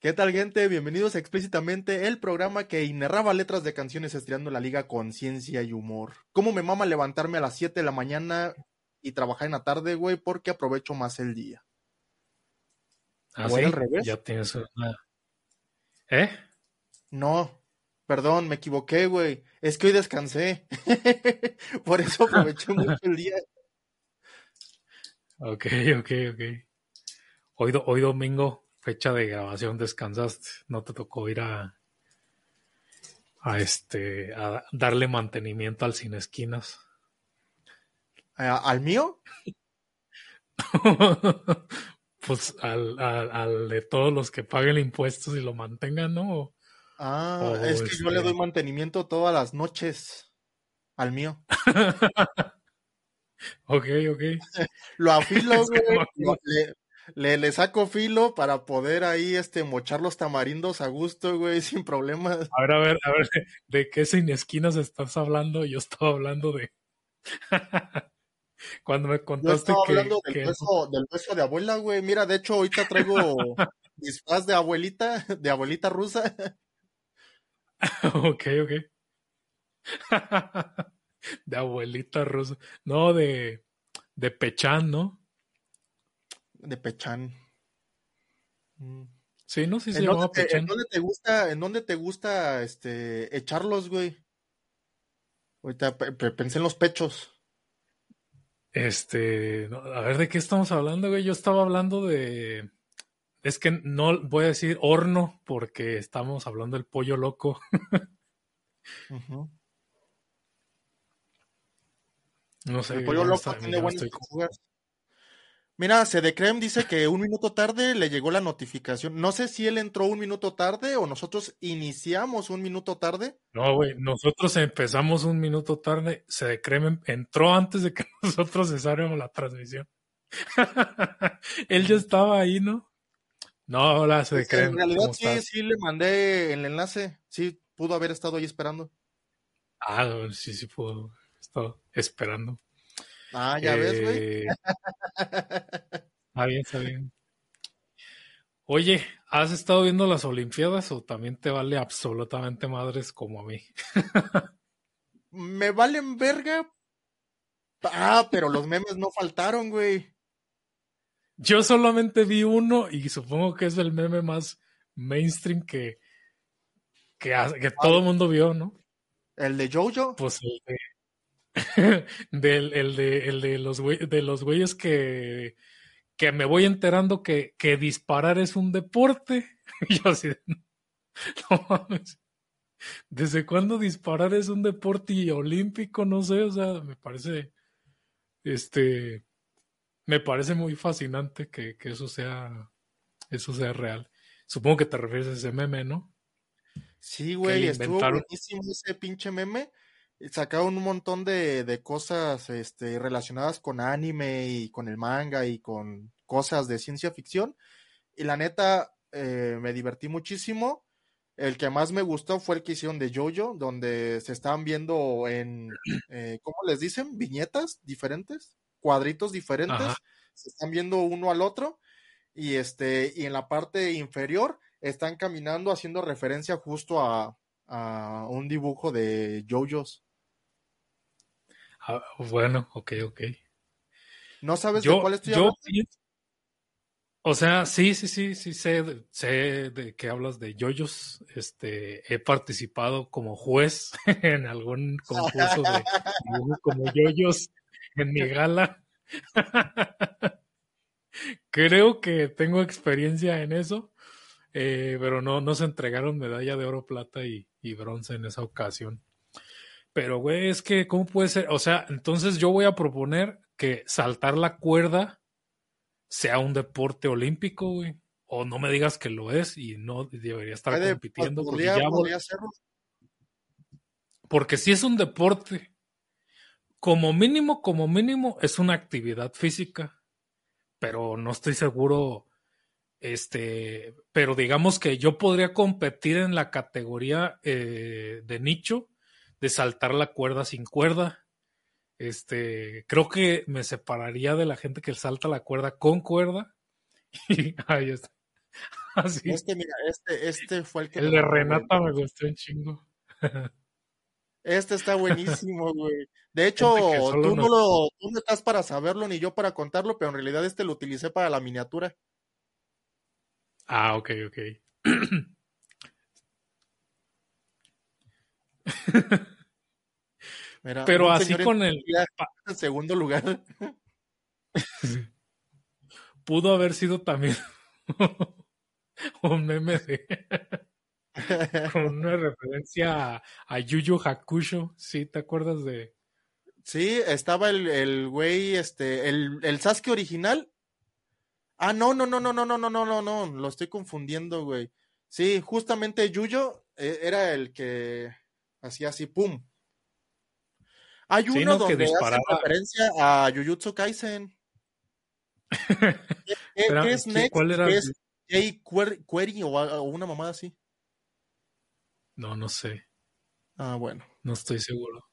¿Qué tal, gente? Bienvenidos a Explícitamente, el programa que narraba letras de canciones estirando la liga con ciencia y humor. ¿Cómo me mama levantarme a las 7 de la mañana y trabajar en la tarde, güey? Porque aprovecho más el día. ¿Ah, ¿O era al sí? revés? Ya tienes una... ¿Eh? No, perdón, me equivoqué, güey. Es que hoy descansé. Por eso aproveché mucho el día. Ok, ok, ok. Hoy domingo, fecha de grabación, descansaste. No te tocó ir a darle mantenimiento al Sin Esquinas. ¿Al mío? Pues al de todos los que paguen impuestos y lo mantengan, ¿no? Ah, O es que yo le doy mantenimiento todas las noches al mío. Ok, ok. Lo afilo, Es que no güey. me acuerdo. Le saco filo para poder ahí, mochar los tamarindos a gusto, güey, sin problemas. A ver, ¿de qué Sin Esquinas estás hablando? Yo estaba hablando de... Cuando me Yo estaba contaste hablando que del beso de abuela, güey. Mira, de hecho, ahorita traigo disfraz de abuelita rusa, Ok, ok. De abuelita rusa. No, de Pechán, ¿no? de Pechán. Mm. Sí, no, sí se llamaba Pechán. En dónde te gusta, echarlos, güey? Ahorita pensé en los pechos. No, a ver, ¿de qué estamos hablando, güey? Yo estaba hablando de... Es que no voy a decir horno porque estamos hablando del pollo loco. Ujú. No El sé, pollo loco a mí tiene ya me buenas estoy... pechugas. Mira, Cedecrem dice que un minuto tarde le llegó la notificación. No sé si él entró un minuto tarde o nosotros iniciamos un minuto tarde. No, güey, nosotros empezamos un minuto tarde, se Cremen entró antes de que nosotros cesáramos la transmisión. Él ya Mm. estaba ahí, ¿no? No, hola, se Pues en Cremen, realidad ¿cómo sí, estás? sí le mandé el enlace. Sí, pudo haber estado ahí esperando. Ah, sí, sí puedo. Estaba esperando. Ah, ya ves, güey. Eh, Está bien, está bien. Oye, ¿has estado viendo las Olimpiadas o también te vale absolutamente madres como a mí? Me valen verga. Ah, pero los memes no faltaron, güey. Yo solamente vi uno y supongo que es el meme más mainstream que todo el mundo vio, ¿no? El de Jojo. Pues el de de los güeyes que me voy enterando que disparar es un deporte. Y yo así, no mames. ¿Desde cuándo disparar es un deporte olímpico? No sé, o sea, este, me parece muy fascinante que eso sea real. Supongo que te refieres a ese meme, ¿no? Sí, Que le güey, estuvo inventaron. buenísimo ese pinche meme. Sacaron un montón de cosas, relacionadas con anime y con el manga y con cosas de ciencia ficción. Y la neta, me divertí muchísimo. El que más me gustó fue el que hicieron de Jojo, donde se estaban viendo ¿cómo les dicen? Viñetas diferentes, cuadritos Ajá. diferentes, se están viendo uno al otro y en la parte inferior están caminando haciendo referencia justo a un dibujo de JoJo's. Ah, bueno, ok, ok. ¿No sabes de cuál Yo, estoy yo hablando? pienso, o sea, sí, sé de qué hablas de yoyos. He participado como juez en algún concurso de dibujo como yoyos en mi gala. Creo que tengo experiencia en eso, pero no se entregaron medalla de oro, plata y bronce en esa ocasión. Pero, güey, es que, ¿cómo puede ser? O sea, entonces yo voy a proponer que saltar la cuerda sea un deporte olímpico, güey. O no me digas que lo es y no debería estar Pues compitiendo, porque ya, podría serlo. porque si es un deporte, como mínimo, es una actividad física, pero no estoy seguro, pero digamos que yo podría competir en la categoría de nicho, de saltar la cuerda sin cuerda. Creo que me separaría de la gente que salta la cuerda con cuerda. Y ahí está. Así. Mira, este fue el que El me de mató, güey. Renata me gustó un chingo. Este está buenísimo, güey. De Gente que hecho, solo nos... tú no estás para saberlo ni yo para contarlo, pero en realidad este lo utilicé para la miniatura. Ah, ok, ok. Mira, Pero un así señor en con el... Turquía en segundo lugar. Pudo haber sido también un meme de... con una referencia a Yu Yu Hakusho. ¿Sí? ¿Te acuerdas de...? Sí, estaba el güey, el Sasuke original. Ah, no, no, no, no, no, no, no, no, no, no, lo estoy confundiendo, güey. Sí, justamente Yuyo era el que hacía así, pum. Hay Sí, uno ¿no? Que donde hacen disparaba... referencia a Jujutsu Kaisen. ¿Qué Espera, es Next? ¿cuál era? ¿Qué es Jay Query o una mamada así? No, no sé. Ah, bueno. No estoy seguro.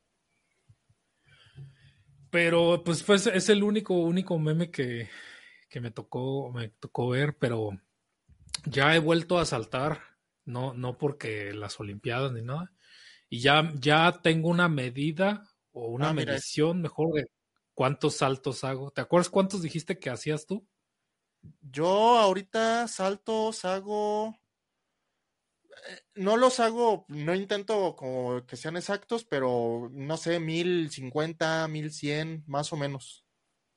Pero pues es el único meme que me tocó ver, pero ya he vuelto a saltar, no porque las Olimpiadas ni nada, y ya tengo una medida o una Ah, mira, medición mejor de cuántos saltos hago. ¿Te acuerdas cuántos dijiste que hacías tú? yo ahorita saltos hago, no los hago, no intento como que sean exactos, pero no sé, 1050, 1100, más o menos.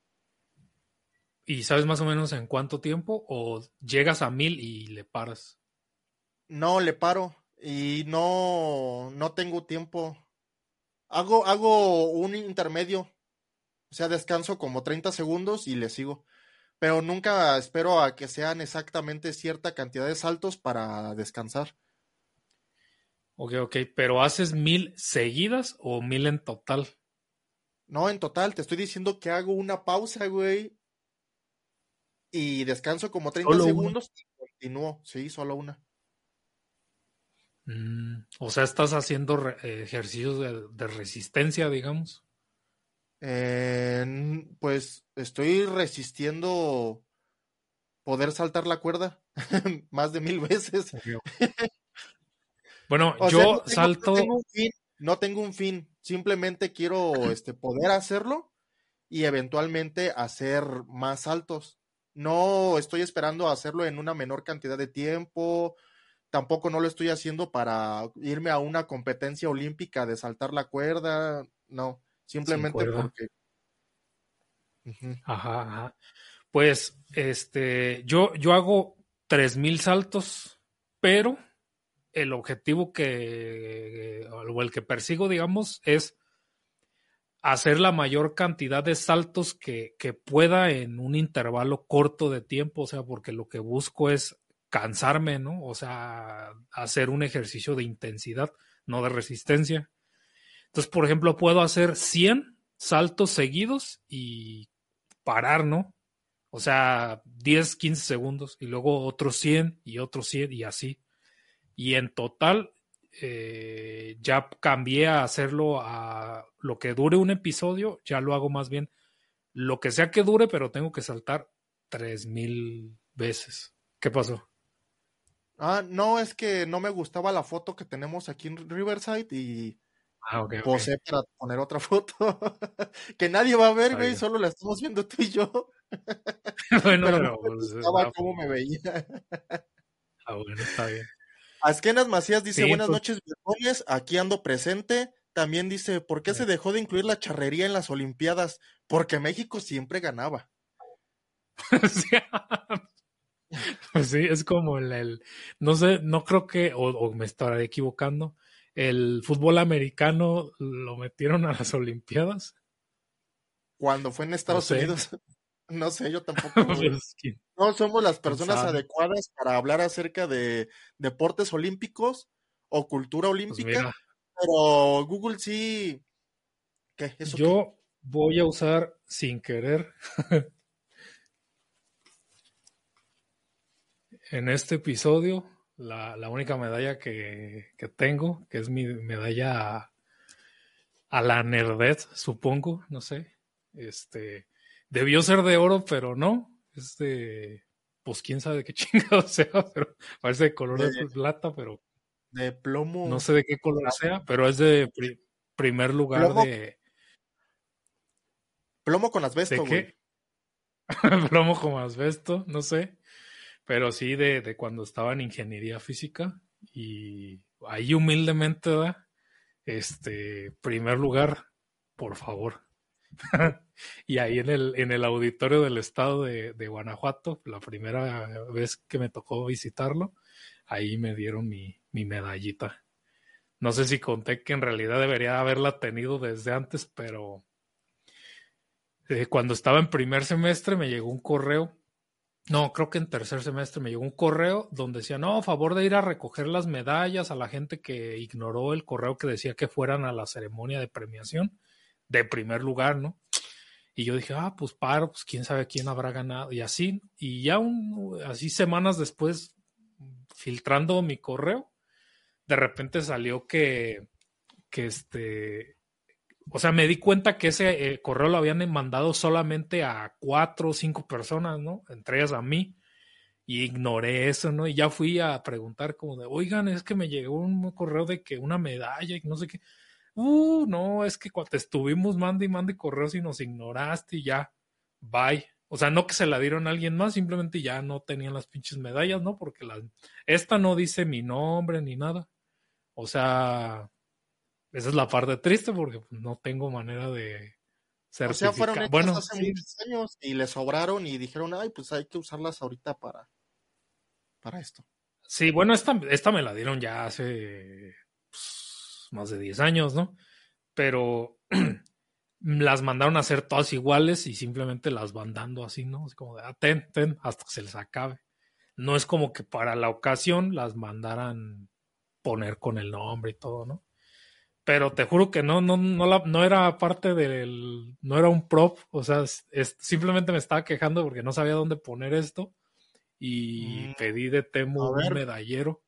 ¿Y sabes más o menos en cuánto tiempo? ¿O llegas a 1000 y le paras? No, le paro y no tengo tiempo. Hago un intermedio, o sea, descanso como 30 segundos y le sigo. Pero nunca espero a que sean exactamente cierta cantidad de saltos para descansar. Ok, ok, pero ¿haces 1000 seguidas o 1000 en total? No, en total, te estoy diciendo que hago una pausa, güey, y descanso como 30 Solo una. segundos y continúo. Sí, solo una. O sea, estás haciendo ejercicios de resistencia, digamos. Pues estoy resistiendo poder saltar la cuerda más de 1000 veces. Ok. Bueno, O sea, yo no salto, tengo un fin, no tengo un fin. Simplemente quiero poder hacerlo y eventualmente hacer más saltos. No estoy esperando hacerlo en una menor cantidad de tiempo, tampoco no lo estoy haciendo para irme a una competencia olímpica de saltar la cuerda, no, sin simplemente cuerda. porque... Ujú. Ajá, ajá. Pues, yo hago 3000 saltos, pero el objetivo o el que persigo, digamos, es hacer la mayor cantidad de saltos que pueda en un intervalo corto de tiempo, o sea, porque lo que busco es cansarme, ¿no? O sea, hacer un ejercicio de intensidad, no de resistencia. Entonces, por ejemplo, puedo hacer 100 saltos seguidos y parar, ¿no? O sea, 10, 15 segundos y luego otros 100 y otros 100 y así. Y en total ya cambié a hacerlo a lo que dure un episodio, ya lo hago más bien lo que sea que dure, pero tengo que saltar 3000 veces. ¿Qué pasó? Ah, no, es que no me gustaba la foto que tenemos aquí en Riverside y Ah, ok, ok. posé para poner otra foto que nadie va a ver, Está güey, bien. solo la estamos viendo tú y yo, Bueno, pero no pero me pues, gustaba cómo me veía. bueno, está bien. Asquenas Macías dice, Sí, buenas pues, noches, viejones, aquí ando presente. También dice, ¿por qué se dejó de incluir la charrería en las Olimpiadas? Porque México siempre ganaba. sí, pues sí, es como no sé, no creo que, o me estaré equivocando, el fútbol americano lo metieron a las Olimpiadas. Cuando fue en No Estados sé, Unidos, no sé, yo tampoco, güey. pues No somos las quién personas sabe. adecuadas para hablar acerca de deportes olímpicos o cultura Pues olímpica, mira, pero Google sí. ¿Qué? ¿Eso qué? yo voy a usar sin querer en este episodio la única medalla que tengo, que es mi medalla a la nerdez, supongo, no sé. Debió ser de oro, pero no. Es pues quién sabe de qué chingado sea, pero parece de color de plata, pero de plomo. No sé de qué color sea, pero es de primer lugar Plomo, de... plomo con ¿De asbesto, güey. qué? Plomo como asbesto, no sé. Pero sí de cuando estaba en ingeniería física. Y ahí humildemente, ¿verdad? Primer lugar, por favor. Y ahí en el auditorio del estado de Guanajuato, la primera vez que me tocó visitarlo, ahí me dieron mi medallita. No sé si conté que en realidad debería haberla tenido desde antes, pero cuando estaba en primer semestre me llegó un correo. No, creo que en tercer semestre me llegó un correo donde decía, no, a favor de ir a recoger las medallas a la gente que ignoró el correo que decía que fueran a la ceremonia de premiación de primer lugar, ¿no? Y yo dije, pues paro, pues quién sabe quién habrá ganado. Y así, y ya así semanas después, filtrando mi correo, de repente salió que o sea, me di cuenta que ese correo lo habían mandado solamente a 4 o 5 personas, ¿no? Entre ellas a mí. Y ignoré eso, ¿no? Y ya fui a preguntar como de, oigan, es que me llegó un correo de que una medalla y no sé qué. No, es que cuando estuvimos mande y correos y nos ignoraste y ya, bye. O sea, no que se la dieron a alguien más, simplemente ya no tenían las pinches medallas, ¿no? Porque esta no dice mi nombre ni nada. O sea, esa es la parte triste porque no tengo manera de O sea, fueron certificar. hechas Bueno, hace sí. muchos años y les sobraron y dijeron, ay, pues hay que usarlas ahorita para esto. Sí, bueno, esta me la dieron ya hace pues, más de 10 años, ¿no? Pero las mandaron a hacer todas iguales y simplemente las van dando así, ¿no? Es como de, ten, hasta que se les acabe. No es como que para la ocasión las mandaran poner con el nombre y todo, ¿no? Pero te juro que no era parte no era un prop, o sea, simplemente me estaba quejando porque no sabía dónde poner esto y pedí de Temu A un ver. medallero.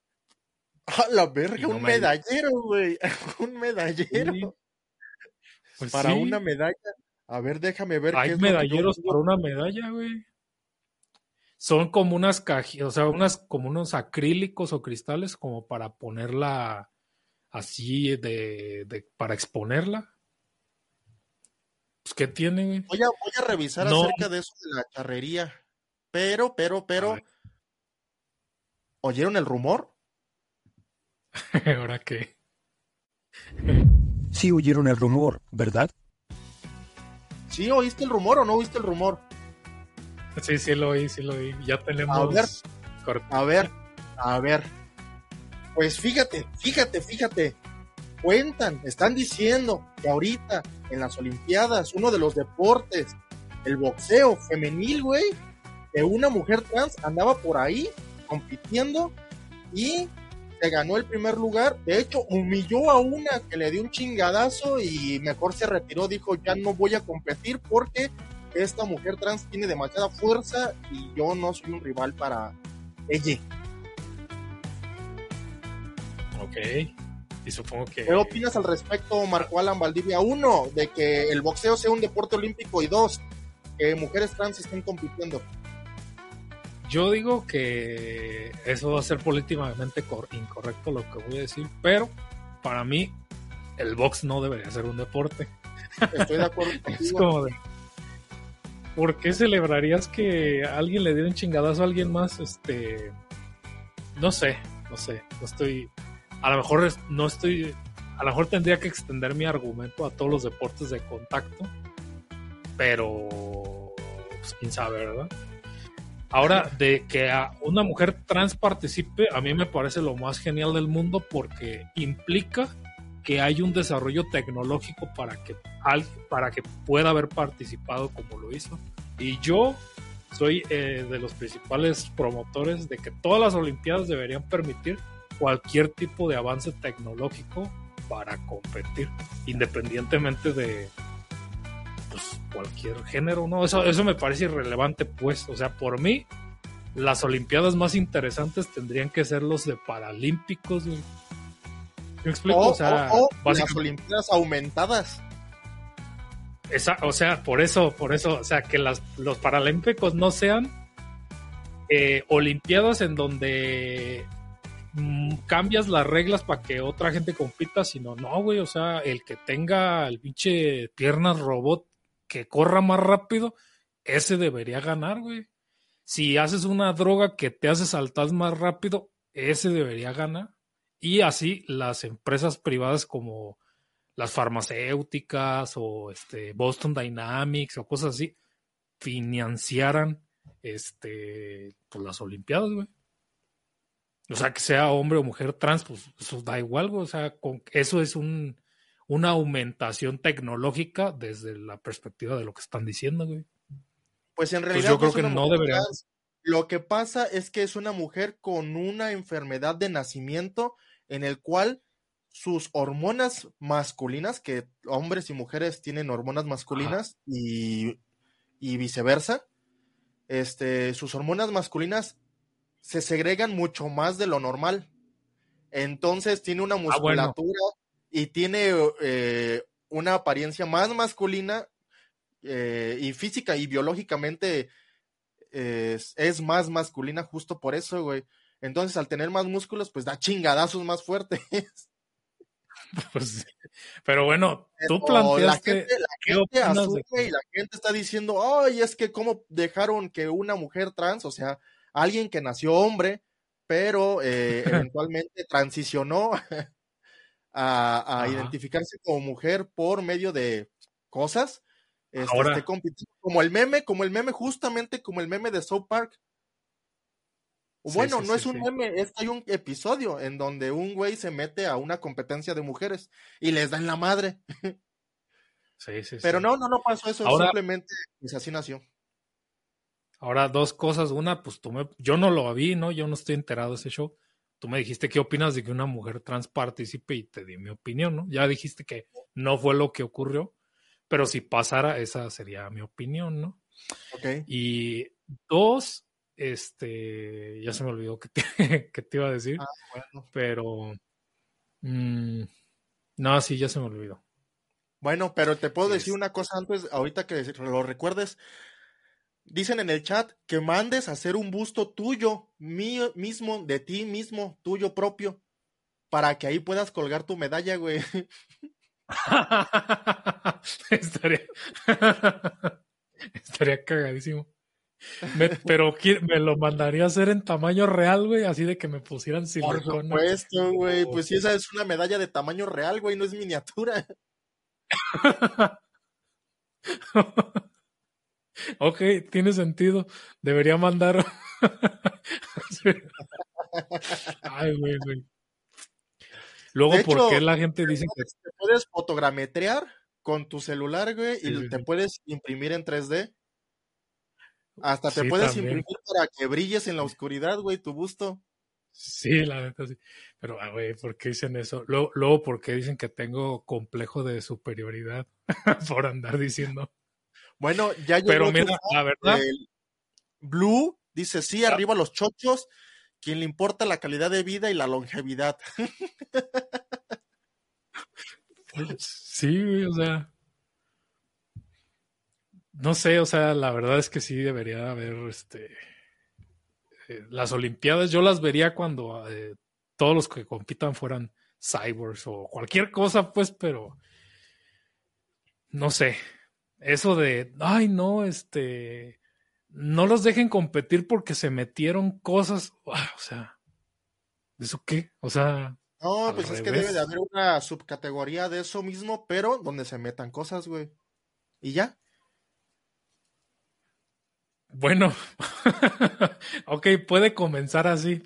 ¡A la verga! Y no Un me... medallero, güey. Un medallero. Sí, pues Para una sí, medalla. A ver, déjame ver qué hay es lo que yo medalleros tengo. para una medalla, güey. Son como unas cajitas, o sea, como unos acrílicos o cristales como para ponerla así para exponerla. Pues, ¿qué tiene, güey? Voy a revisar No, acerca de eso de la charrería. Pero, a ver, ¿oyeron el rumor? ¿ahora qué? Sí oyeron el rumor, ¿verdad? ¿Sí oíste el rumor o no oíste el rumor? Sí, sí lo oí. Ya A ver, tenemos... a ver, a ver. Pues fíjate. Están diciendo que ahorita en las Olimpiadas, uno de los deportes, el boxeo femenil, güey, que una mujer trans andaba por ahí compitiendo y se ganó el primer lugar. De hecho, humilló a una que le dio un chingadazo y mejor se retiró. Dijo, ya no voy a competir porque esta mujer trans tiene demasiada fuerza y yo no soy un rival para ella. Ok. Y supongo que... ¿Qué opinas al respecto, Marco Alan Valdivia? Uno, de que el boxeo sea un deporte olímpico y dos, que mujeres trans estén compitiendo. Yo digo que eso va a ser políticamente incorrecto lo que voy a decir, pero para mí el box no debería ser un deporte. Estoy de acuerdo contigo. Es como de, ¿por qué celebrarías que alguien le diera un chingadazo a alguien más? No sé, no estoy, a lo mejor no estoy, a lo mejor tendría que extender mi argumento a todos los deportes de contacto, pero pues quién sabe, ¿verdad? Ahora, de que a una mujer trans participe, a mí me parece lo más genial del mundo porque implica que hay un desarrollo tecnológico para que pueda haber participado como lo hizo. Y yo soy de los principales promotores de que todas las Olimpiadas deberían permitir cualquier tipo de avance tecnológico para competir, independientemente de pues, cualquier género, ¿no? Eso me parece irrelevante, pues. O sea, por mí, las Olimpiadas más interesantes tendrían que ser los de Paralímpicos, güey. ¿Me explico? O las Olimpiadas aumentadas. O sea, por eso, o sea, que los Paralímpicos no sean olimpiadas en donde cambias las reglas para que otra gente compita, sino no, güey, o sea, el que tenga el pinche piernas robot que corra más rápido, ese debería ganar, güey. Si haces una droga que te hace saltar más rápido, ese debería ganar. Y así las empresas privadas como las farmacéuticas o Boston Dynamics o cosas así financiaran pues las olimpiadas, güey. O sea, que sea hombre o mujer trans, pues eso da igual, güey. O sea, eso es una aumentación tecnológica desde la perspectiva de lo que están diciendo, güey. Pues en Pues realidad yo creo es que una no mujer debería. trans. Lo que pasa es que es una mujer con una enfermedad de nacimiento en el cual sus hormonas masculinas, que hombres y mujeres tienen hormonas masculinas y viceversa, sus hormonas masculinas se segregan mucho más de lo normal. Entonces tiene una Bueno. musculatura y tiene una apariencia más masculina y física y biológicamente es más masculina justo por eso, güey. Entonces al tener más músculos, pues da chingadazos más fuertes. Pues, pero bueno, tú Pero planteaste. la ¿Qué gente opinas asume y la gente está diciendo, ay, es que cómo dejaron que una mujer trans, o sea, alguien que nació hombre, pero eventualmente transicionó a identificarse como mujer por medio de cosas, Ahora, compitiendo como el meme, justamente como el meme de South Park. Bueno, no es un meme, es que hay un episodio en donde un güey se mete a una competencia de mujeres y les dan la madre. Pero no pasó eso, ahora, simplemente pues así nació. Ahora, dos cosas. Una, pues yo no lo vi, ¿no? Yo no estoy enterado de ese show. Tú me dijiste qué opinas de que una mujer trans participe y te di mi opinión, ¿no? Ya dijiste que no fue lo que ocurrió, pero si pasara, esa sería mi opinión, ¿no? Ok. Y dos, ya se me olvidó que te iba a decir, Bueno. pero no, sí, ya se me olvidó. Bueno, pero te puedo decir una cosa antes, ahorita que lo recuerdes. Dicen en el chat que mandes a hacer un busto tuyo, mío mismo, de ti mismo, tuyo propio, para que ahí puedas colgar tu medalla, güey. Estaría cagadísimo. Pero me lo mandaría a hacer en tamaño real, güey, así de que me pusieran silicona. Por supuesto, güey. Pues si esa es una medalla de tamaño real, güey, no es miniatura. Ok, tiene sentido. Debería mandar. Ay, güey. Luego, De ¿por hecho, qué la gente dice que te puedes fotogrametrear con tu celular, güey, y sí, te sí. puedes imprimir en 3D? Hasta te Sí, puedes también. imprimir para que brilles en la oscuridad, güey, tu busto. Sí, la neta sí. Pero, güey, ¿por qué dicen eso? Luego, ¿por qué dicen que tengo complejo de superioridad por andar diciendo? Bueno, ya llegó Pero otro mira, fan, la verdad, Blue dice, sí, arriba los chochos, quien le importa la calidad de vida y la longevidad. sí, güey, o sea, no sé, o sea, la verdad es que sí debería haber, las Olimpiadas, yo las vería cuando todos los que compitan fueran cyborgs o cualquier cosa, pues, pero no sé, eso de, ay, no, no los dejen competir porque se metieron cosas, o sea, ¿eso qué? O sea, No, al pues es que debe de revés. haber una subcategoría de eso mismo, pero donde se metan cosas, güey. ¿Y ya? Bueno, ok, puede comenzar así,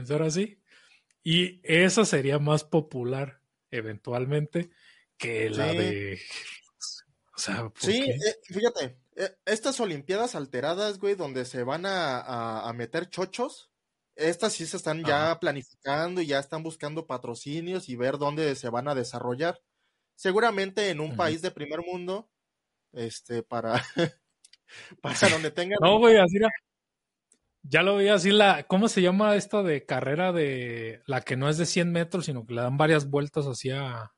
y esa sería más popular eventualmente que la Sí, de, o sea, ¿por sí, qué? fíjate, estas Olimpiadas alteradas, güey, donde se van a meter chochos, estas sí se están Ajá. ya planificando y ya están buscando patrocinios y ver dónde se van a desarrollar. Seguramente en un Uh-huh. país de primer mundo, para, Sí. para donde tengan No, güey, así era. Ya lo vi así ¿cómo se llama esta de carrera de la que no es de 100 metros, sino que le dan varias vueltas hacia...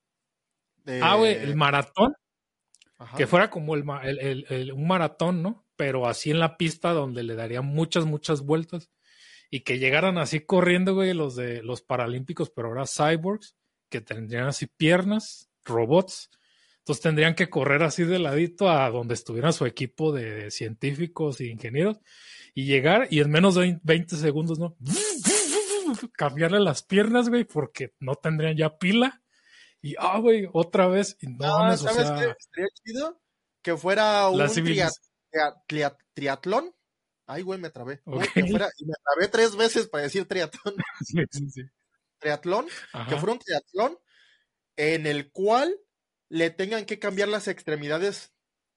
güey, el de, maratón, que ajá. fuera como un maratón, ¿no? pero así en la pista donde le darían muchas, muchas vueltas y que llegaran así corriendo, güey, los de los paralímpicos, pero ahora cyborgs, que tendrían así piernas, robots. Entonces tendrían que correr así de ladito a donde estuviera su equipo de científicos e ingenieros y llegar y en menos de 20 segundos, ¿no? Cambiarle las piernas, güey, porque no tendrían ya pila. Y, güey, otra vez, y no mames, o ¿sabes qué? sea, Estaría chido que fuera la un civilización. triatlón. Ay, güey, me trabé. Ok. Que fuera, y me trabé 3 veces para decir triatlón. Sí, sí, sí. Triatlón, que Ajá. fuera un triatlón en el cual le tengan que cambiar las extremidades.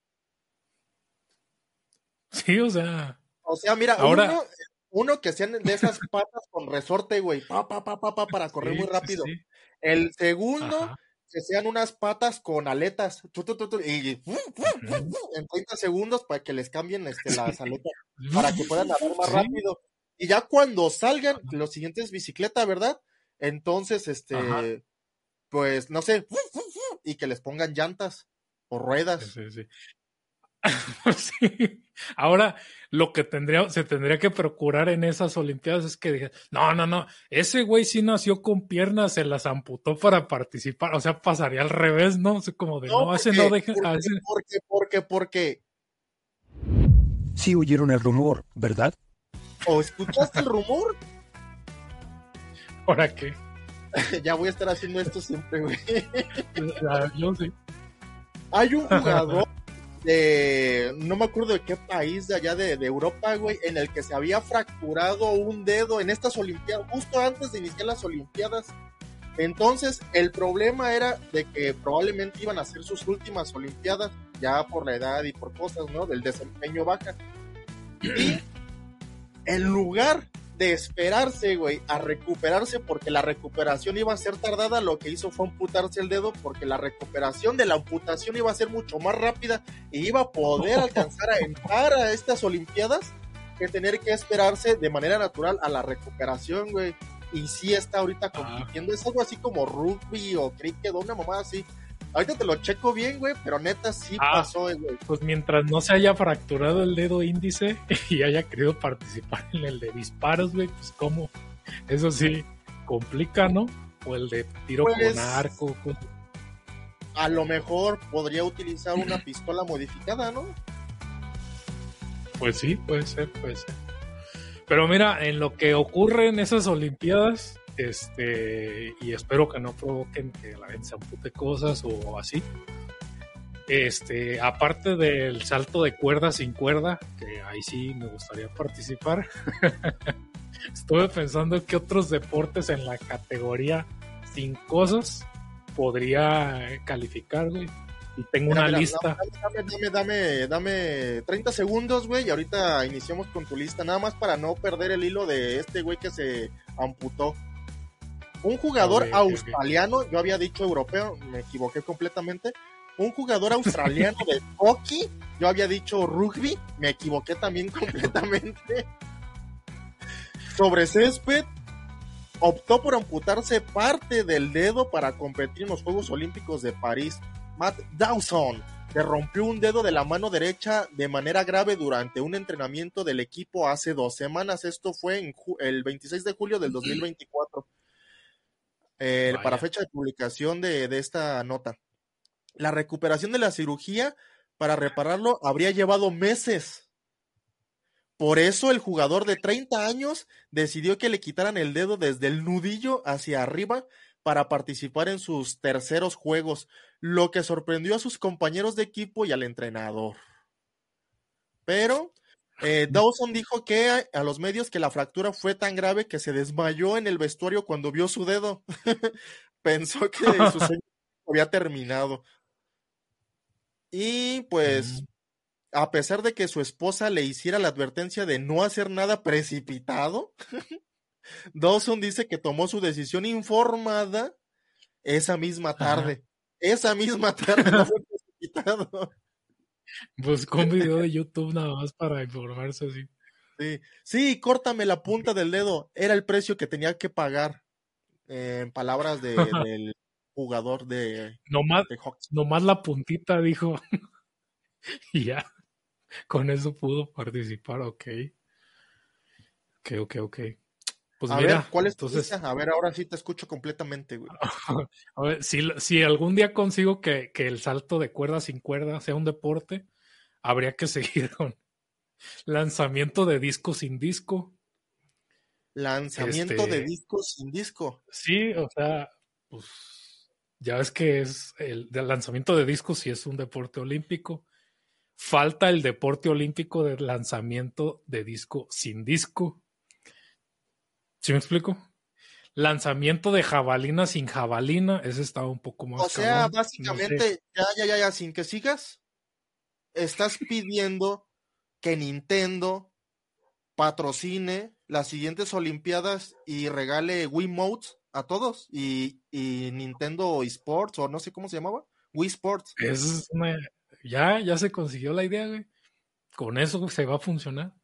Sí, o sea, O sea, mira, ahora, uno que sean de esas patas con resorte, güey, para correr muy sí, sí, rápido. sí. El segundo, Ajá. que sean unas patas con aletas, y Ujú. en 30 segundos para que les cambien las Sí. aletas, para que puedan nadar más Sí. rápido. Y ya cuando salgan, los siguientes bicicleta, ¿verdad? Entonces, Ajá. pues, no sé, y que les pongan llantas o Sí, ruedas. sí, sí. Sí. Ahora, lo que se tendría que procurar en esas Olimpiadas es que dije, no, ese güey sí nació con piernas, se las amputó para participar, o sea, pasaría al revés, ¿no? O sea, como de, No, no, ese no deja, porque, Sí oyeron el rumor, ¿verdad? ¿o escuchaste el rumor? ¿para qué? Ya voy a estar haciendo esto siempre, güey. Yo sí. Hay un jugador no me acuerdo de qué país de allá de Europa, güey, en el que se había fracturado un dedo en estas Olimpiadas, justo antes de iniciar las Olimpiadas. Entonces, el problema era de que probablemente iban a ser sus últimas Olimpiadas, ya por la edad y por cosas, ¿no? Del desempeño baja. Y en lugar de esperarse, güey, a recuperarse porque la recuperación iba a ser tardada, lo que hizo fue amputarse el dedo porque la recuperación de la amputación iba a ser mucho más rápida y iba a poder alcanzar a entrar a estas Olimpiadas que tener que esperarse de manera natural a la recuperación, güey. Y sí está ahorita compitiendo, es algo así como rugby o cricket o una mamada así. Ahorita te lo checo bien, güey, pero neta sí pasó, güey. Pues mientras no se haya fracturado el dedo índice y haya querido participar en el de disparos, güey, pues cómo, eso sí, complica, ¿no? O el de tiro Pues, con arco. a lo mejor podría utilizar una pistola modificada, ¿no? Pues sí, puede ser, puede ser. Pero mira, en lo que ocurre en esas Olimpiadas, y espero que no provoquen que la gente se ampute cosas o así. Aparte del salto de cuerda sin cuerda, que ahí sí me gustaría participar, estuve pensando que otros deportes en la categoría sin cosas podría calificar, güey. Y tengo una lista. Dame 30 segundos, güey, y ahorita iniciamos con tu lista, nada más para no perder el hilo de este güey que se amputó. Un jugador australiano, yo había dicho europeo, me equivoqué completamente. Un jugador australiano de hockey, yo había dicho rugby, me equivoqué también completamente. Sobre césped, optó por amputarse parte del dedo para competir en los Juegos Olímpicos de París. Matt Dawson se rompió un dedo de la mano derecha de manera grave durante un entrenamiento del equipo hace 2 semanas. Esto fue el 26 de julio del 2024. Para fecha de publicación de esta nota. La recuperación de la cirugía para repararlo habría llevado meses. Por eso el jugador de 30 años decidió que le quitaran el dedo desde el nudillo hacia arriba para participar en sus terceros juegos, lo que sorprendió a sus compañeros de equipo y al entrenador. Pero Dawson dijo que a los medios que la fractura fue tan grave que se desmayó en el vestuario cuando vio su dedo. Pensó que su sueño había terminado. Y pues, a pesar de que su esposa le hiciera la advertencia de no hacer nada precipitado, Dawson dice que tomó su decisión informada esa misma tarde. Esa misma tarde, no fue precipitado. Buscó un video de YouTube nada más para informarse así. Sí, córtame la punta del dedo. Era el precio que tenía que pagar. En palabras del jugador de hockey. Nomás la puntita, dijo. Y ya. Con eso pudo participar, ok. Ok. Pues A ver, mira, ¿cuál es tu lista? entonces, A ver, ahora sí te escucho completamente, güey. a ver, si algún día consigo que el salto de cuerda sin cuerda sea un deporte, habría que seguir con lanzamiento de disco sin disco. Lanzamiento de Este, disco sin disco. sí, o sea, pues ya ves que es el del lanzamiento de disco si es un deporte olímpico. Falta el deporte olímpico de lanzamiento de disco sin disco. ¿Sí me explico? Lanzamiento de jabalina sin jabalina, ese estaba un poco O más sea, cabrón. No sé. básicamente, ya, sin que sigas, estás pidiendo que Nintendo patrocine las siguientes Olimpiadas y regale Wiimotes a todos y Nintendo eSports o no sé cómo se llamaba, Wii Sports. Es una- ya se consiguió la idea, güey. Con eso se va a funcionar.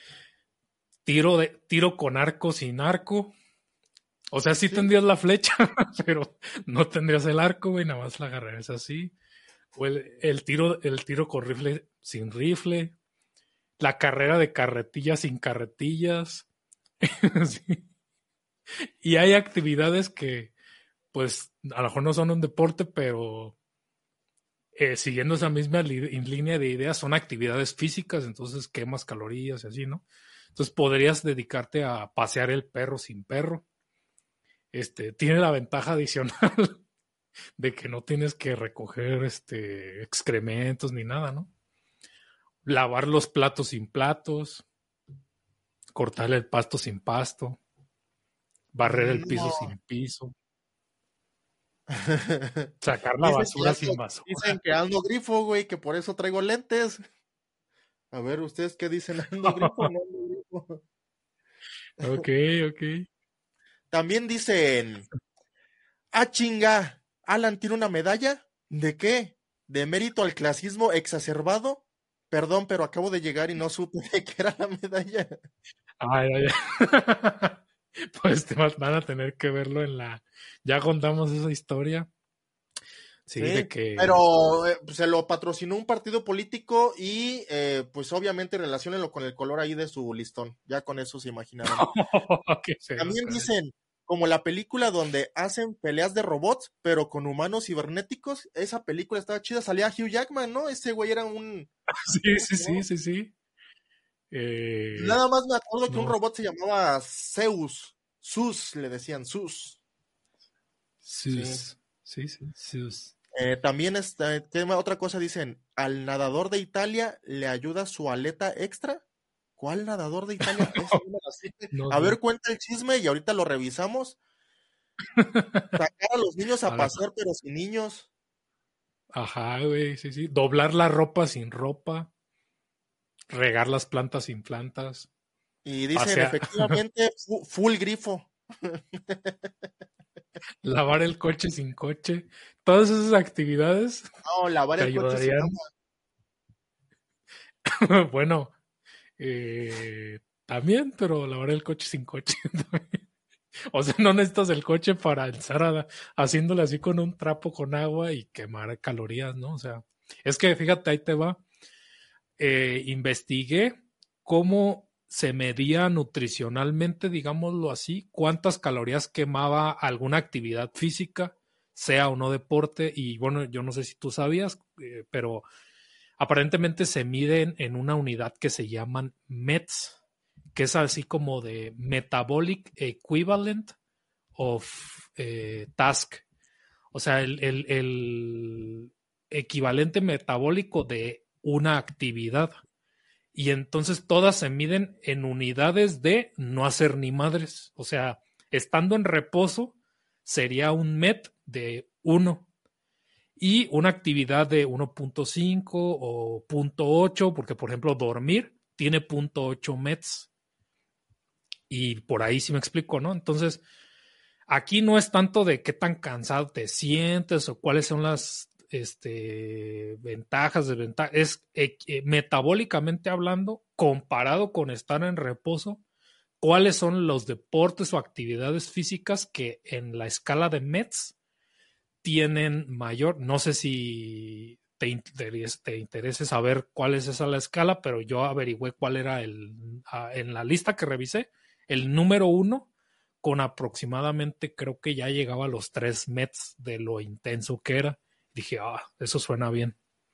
Tiro con arco sin arco. O sea, sí Sí, tendrías la flecha, pero no tendrías el arco, güey, nada más la agarrarías así. O el tiro con rifle sin rifle. La carrera de carretillas sin carretillas. Sí. Y hay actividades que, pues, a lo mejor no son un deporte, pero siguiendo esa misma línea de ideas, son actividades físicas, entonces quemas calorías y así, ¿no? Entonces podrías dedicarte a pasear el perro sin perro. Tiene la ventaja adicional de que no tienes que recoger excrementos ni nada, ¿no? Lavar los platos sin platos, cortar el pasto sin pasto, barrer el piso no. sin piso, sacar la Dicen que basura ando, sin basura. dicen que ando grifo, güey, que por eso traigo lentes. A ver, ¿ustedes qué dicen? ¿Ando grifo o no ando grifo? Ok, ok. También dicen, ah, chinga, Alan tiene una medalla. ¿De qué? ¿De mérito al clasismo exacerbado? Perdón, pero acabo de llegar y no supe de qué era la medalla. Ay, ay, ay. Pues van a tener que verlo en la. Ya contamos esa historia. Sí, de Sí, que. pero se lo patrocinó un partido político y pues obviamente relaciónenlo con el color ahí de su listón. Ya con eso se imaginarán. Qué feo, También caray. dicen, como la película donde hacen peleas de robots, pero con humanos cibernéticos. Esa película estaba chida, salía Hugh Jackman, ¿no? Ese güey era un... Sí, ¿Cómo sí, se llamaba? sí, sí, sí. Nada más me acuerdo que un No. robot se llamaba Zeus. Sus, le decían Sus. Sí. Sus. Sí, sí, sus. También ¿qué otra cosa dicen? Al nadador de Italia le ayuda su aleta extra. ¿Cuál nadador de Italia? Esa no me la supe. No A sé. ver, cuenta el chisme y ahorita lo revisamos. Sacar a los niños a A la- pasear, pero sin niños. Ajá, güey, sí, sí. Doblar la ropa sin ropa. Regar las plantas sin plantas. Y dicen, Pasear. efectivamente, full grifo. Lavar el coche sin coche. Todas esas actividades No, lavar te el coche sin ayudarían. agua. Bueno, también, pero lavar el coche sin coche. O sea, no necesitas el coche para estar haciéndole así con un trapo con agua y quemar calorías, ¿no? O sea, es que fíjate, ahí te va. Investigué cómo se medía nutricionalmente, digámoslo así, cuántas calorías quemaba alguna actividad física, sea o no deporte, y bueno, yo no sé si tú sabías, pero aparentemente se miden en una unidad que se llaman METs, que es así como de Metabolic Equivalent of Task. O sea, el equivalente metabólico de una actividad. Y entonces todas se miden en unidades de no hacer ni madres. O sea, estando en reposo sería un MET de 1 y una actividad de 1.5 o 0.8, porque por ejemplo dormir tiene 0.8 METs y por ahí sí me explico, ¿no? Entonces, aquí no es tanto de qué tan cansado te sientes o cuáles son las ventajas, desventajas, es metabólicamente hablando, comparado con estar en reposo, cuáles son los deportes o actividades físicas que en la escala de METs tienen mayor, no sé si te interese saber cuál es esa la escala, pero yo averigüé cuál era en la lista que revisé, el número 1 con aproximadamente, creo que ya llegaba a los 3 Mets de lo intenso que era. Dije, eso suena bien.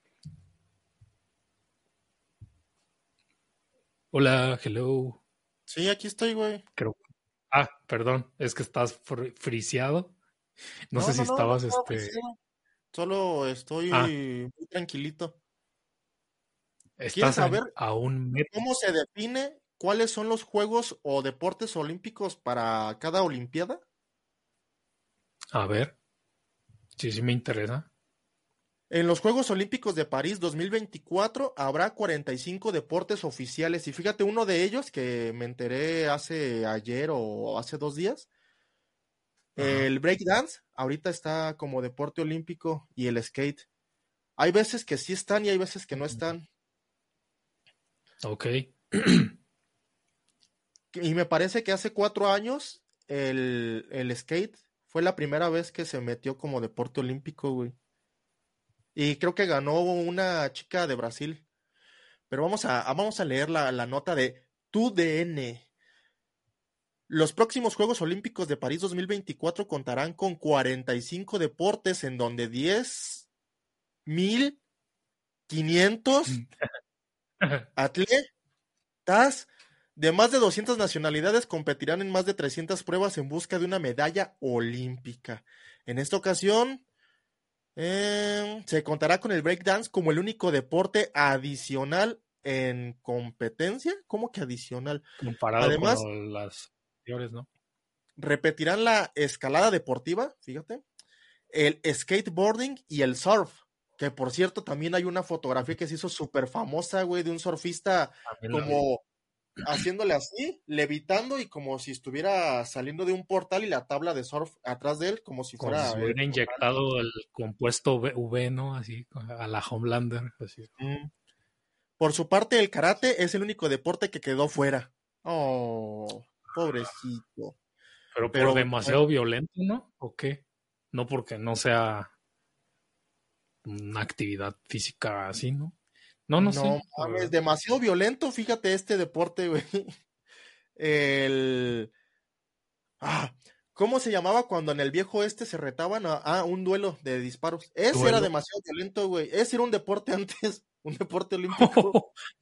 Hola, hello. Sí, aquí estoy, güey. Creo. Perdón, es que estás friseado. No sé No, si no, no, no estabas, estaba ofreciendo. Solo estoy muy tranquilito. ¿Quieres estás saber a un Met. cómo se define cuáles son los juegos o deportes olímpicos para cada olimpiada? A ver, sí me interesa. En los Juegos Olímpicos de París 2024 habrá 45 deportes oficiales y fíjate, uno de ellos que me enteré hace ayer o hace 2 días, Ajá. el breakdance ahorita está como deporte olímpico y el skate. Hay veces que sí están y hay veces que no están. Ok. Y me parece que hace 4 años el skate fue la primera vez que se metió como deporte olímpico, güey. Y creo que ganó una chica de Brasil. Pero vamos a leer la nota de TUDN. Los próximos Juegos Olímpicos de París 2024 contarán con 45 deportes en donde 10.500 atletas de más de 200 nacionalidades competirán en más de 300 pruebas en busca de una medalla olímpica. En esta ocasión, se contará con el breakdance como el único deporte adicional en competencia. ¿Cómo que adicional? Comparado con Además, las anteriores, ¿no? repetirán la escalada deportiva, fíjate, el skateboarding y el surf. Que por cierto, también hay una fotografía que se hizo súper famosa, güey, de un surfista También la vi. como haciéndole así, levitando y como si estuviera saliendo de un portal y la tabla de surf atrás de él, como si Como si fuera se el hubiera portal. inyectado el compuesto V, ¿no? Así, a la Homelander. Así. Mm. Por su parte, el karate es el único deporte que quedó fuera. Oh, pobrecito. Pero por Pero bueno, demasiado violento, ¿no? ¿O qué? No porque no sea una actividad física así, ¿no? No sé, no la mames, verdad. demasiado violento, fíjate este deporte, güey. El... Ah, ¿cómo se llamaba cuando en el viejo este se retaban a un duelo de disparos? Ese era Duelo. demasiado violento, güey. Ese era un deporte antes, un deporte olímpico.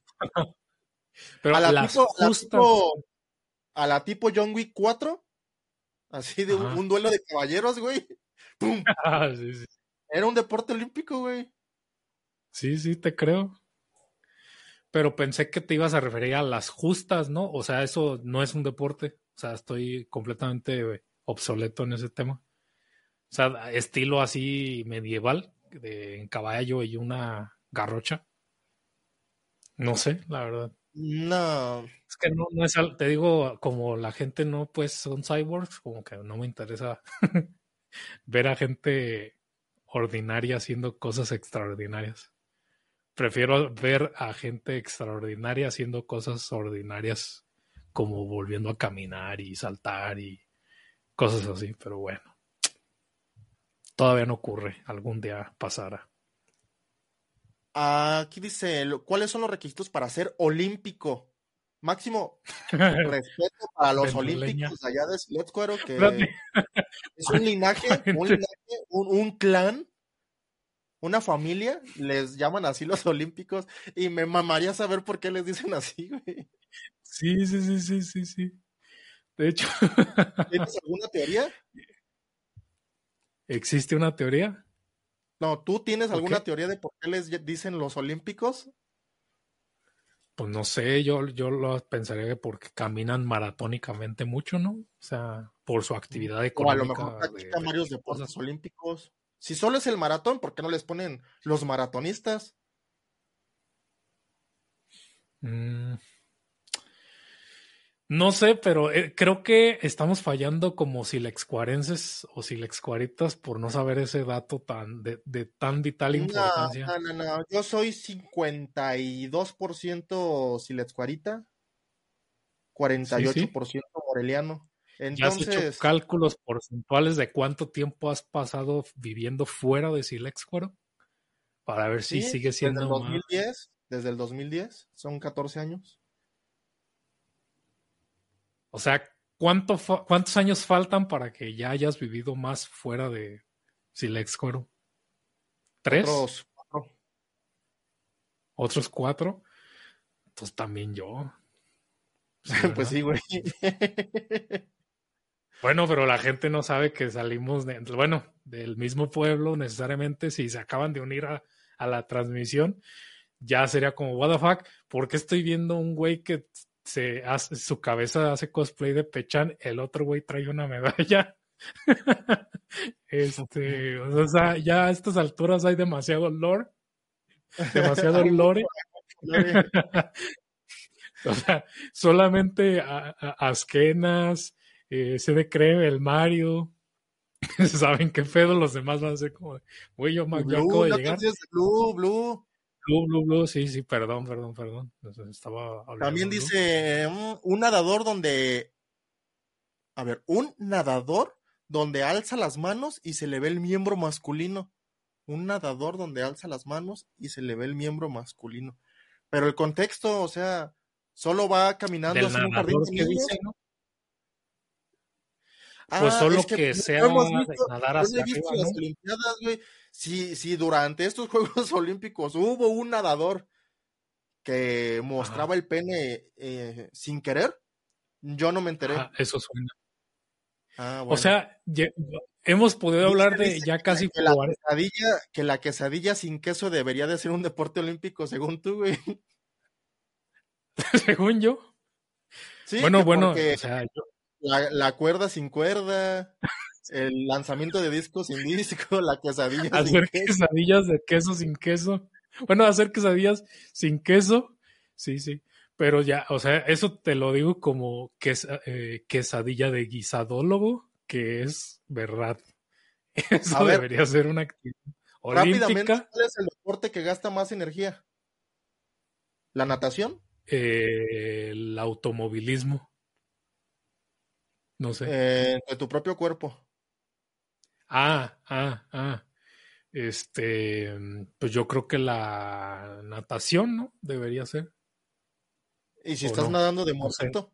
A Pero la las tipo, a la justas. tipo, a la tipo John Wick 4, así de un Ajá. duelo de caballeros, güey. ¡Pum! Sí, sí. Era un deporte olímpico, güey. Sí, te creo. Pero pensé que te ibas a referir a las justas, ¿no? O sea, eso no es un deporte. O sea, estoy completamente obsoleto en ese tema. O sea, estilo así medieval, en caballo y una garrocha. No sé, la verdad. No, Es que no es, te digo, como la gente no, pues son cyborgs, como que no me interesa ver a gente ordinaria haciendo cosas extraordinarias. Prefiero ver a gente extraordinaria haciendo cosas ordinarias, como volviendo a caminar y saltar y cosas así, pero bueno, todavía no ocurre, algún día pasará. aquí dice, ¿cuáles son los requisitos para ser olímpico? Máximo respeto para los Vender leña. olímpicos de allá de Siletscuero, Espérate. que es un linaje, Gente, un clan, una familia, les llaman así los olímpicos, y me mamaría saber por qué les dicen así, güey. sí. De hecho, ¿Tienes alguna teoría? ¿existe una teoría? No, ¿tú tienes ¿O alguna qué? teoría de por qué les dicen los olímpicos? Pues no sé, yo lo pensaría que porque caminan maratónicamente mucho, ¿no? O sea, por su actividad O a lo mejor económica practican de varios cosas. deportes olímpicos. Si solo es el maratón, ¿por qué no les ponen los maratonistas? Mm, no sé, pero creo que estamos fallando como silexcuarenses o silexcuaritas por no saber ese dato de tan vital No, importancia. no. Yo soy 52% Siletscuarita, cuarenta y ocho Sí. por ciento Moreliano. ¿Ya has hecho Entonces, cálculos porcentuales de cuánto tiempo has pasado viviendo fuera de Silexcuaro? para ver si Sí, sigue siendo más. desde el 2010, son 14 años. O sea, ¿cuántos años faltan para que ya hayas vivido más fuera de Silexcoro? ¿3? Otros 4. ¿Otros 4? Entonces también yo. Sí, Pues ¿verdad? sí, güey. Bueno, pero la gente no sabe que salimos bueno, del mismo pueblo necesariamente. Si se acaban de unir a la transmisión, ya sería como, what the fuck, ¿por qué estoy viendo un güey que su cabeza hace cosplay de Pechan, el otro güey trae una medalla? O sea, ya a estas alturas hay demasiado lore, demasiado Hay mucho lore. lore. O sea, solamente Askenas, CD Creme, el Mario, saben qué pedo, los demás van a ser como, güey, Y yo acabo Blue, de no te llegar. olvides de Blue. Blue, sí, perdón. Estaba También olvidando Blue. dice un nadador donde, a ver, un nadador donde alza las manos y se le ve el miembro masculino. Un nadador donde alza las manos y se le ve el miembro masculino. Pero el contexto, o sea, solo va caminando Del así en un jardín nadador de que dice, niños. ¿no? Pues Es solo que que no sea hemos de visto, nadar yo no hacia he visto arriba, las ¿no? Olimpiadas, güey. Si durante estos Juegos Olímpicos hubo un nadador que mostraba Ajá, el pene sin querer, yo no me enteré. eso suena. O Bueno. sea, hemos podido hablar de Dice ya casi que la quesadilla sin queso debería de ser un deporte olímpico, según tú, güey. según yo. Sí, Bueno, que porque o sea, la cuerda sin cuerda, el lanzamiento de disco sin disco, la quesadilla sin hacer queso. quesadillas de queso sin queso. Bueno, hacer quesadillas sin queso, sí. Pero ya, o sea, eso te lo digo como quesadilla de guisadólogo, que es verdad. A Eso ver, debería ser una actividad rápidamente, olímpica. ¿cuál es el deporte que gasta más energía? ¿La natación? El automovilismo, no sé. De tu propio cuerpo. Ah. Pues yo creo que la natación, ¿no? Debería ser, ¿Y si o estás no, nadando de no sé. muertito?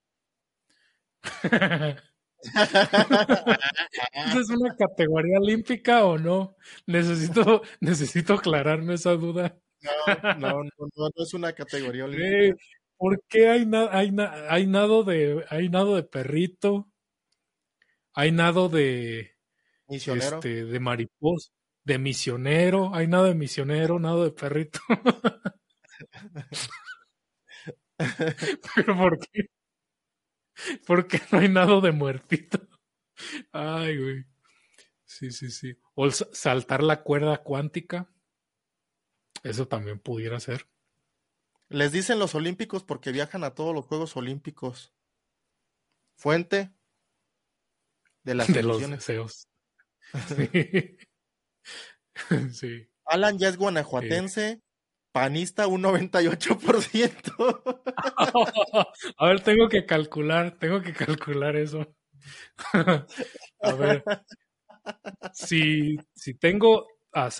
¿Esa es una categoría olímpica o no? Necesito aclararme esa duda. No es una categoría Güey, olímpica. ¿por qué hay nado de perrito? Hay nado Misionero. de mariposa, de misionero, hay nado de misionero, nado de perrito. ¿Pero por qué? ¿Por qué no hay nado de muertito? Ay, güey. Sí. O saltar la cuerda cuántica, eso también pudiera ser. Les dicen los olímpicos porque viajan a todos los Juegos Olímpicos. Fuente de las De los emisiones. deseos. Sí. Sí. Alan ya es Eh. guanajuatense, panista un 98%. A ver, tengo que calcular eso. A ver, si tengo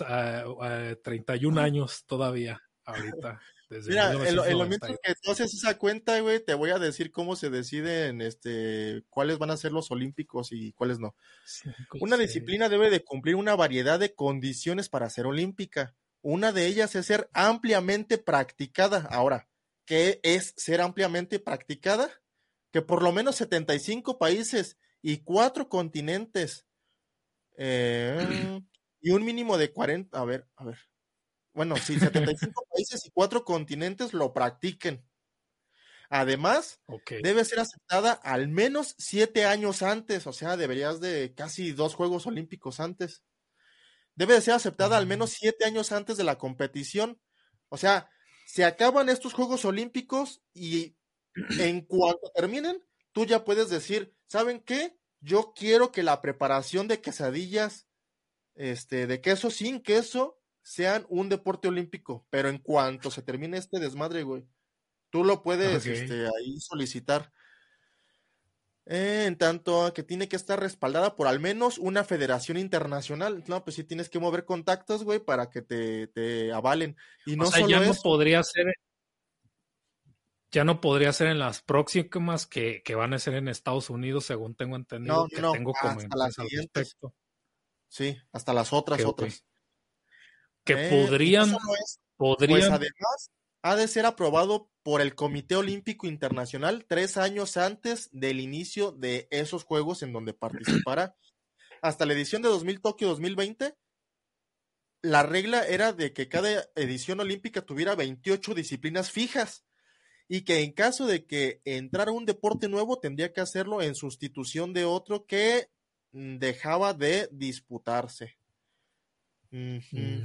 31 años todavía, ahorita, desde Mira, en lo 1990. mientras que tú haces esa cuenta, güey, te voy a decir cómo se deciden, cuáles van a ser los olímpicos y cuáles no. 5, Una 6. disciplina debe de cumplir una variedad de condiciones para ser olímpica. Una de ellas es ser ampliamente practicada. Ahora, ¿qué es ser ampliamente practicada? Que por lo menos 75 países y 4 continentes y un mínimo de 40, a ver. Bueno, sí, 75 países y 4 continentes lo practiquen. Además, Ok. debe ser aceptada al menos 7 años antes, o sea, deberías de casi 2 Juegos Olímpicos antes. Debe de ser aceptada al menos 7 años antes de la competición. O sea, se acaban estos Juegos Olímpicos y en cuanto terminen, tú ya puedes decir, ¿saben qué? Yo quiero que la preparación de quesadillas, de queso sin queso, sean un deporte olímpico. Pero en cuanto se termine este desmadre, güey, tú lo puedes, Ok. ahí solicitar. En tanto a que tiene que estar respaldada por al menos una federación internacional. No, pues sí tienes que mover contactos, güey, para que te avalen. Y O no sea, solo eso. ya no podría ser en las próximas que van a ser en Estados Unidos, según tengo entendido, No, que no, tengo hasta las comentarios al siguientes. respecto. Sí, hasta las otras, Que, ok. otras. Que Y no solo eso, pues podrían, además ha de ser aprobado por el Comité Olímpico Internacional 3 años antes del inicio de esos juegos en donde participará. Hasta la edición de Tokio 2020, la regla era de que cada edición olímpica tuviera 28 disciplinas fijas y que en caso de que entrara un deporte nuevo tendría que hacerlo en sustitución de otro que dejaba de disputarse. Ujú.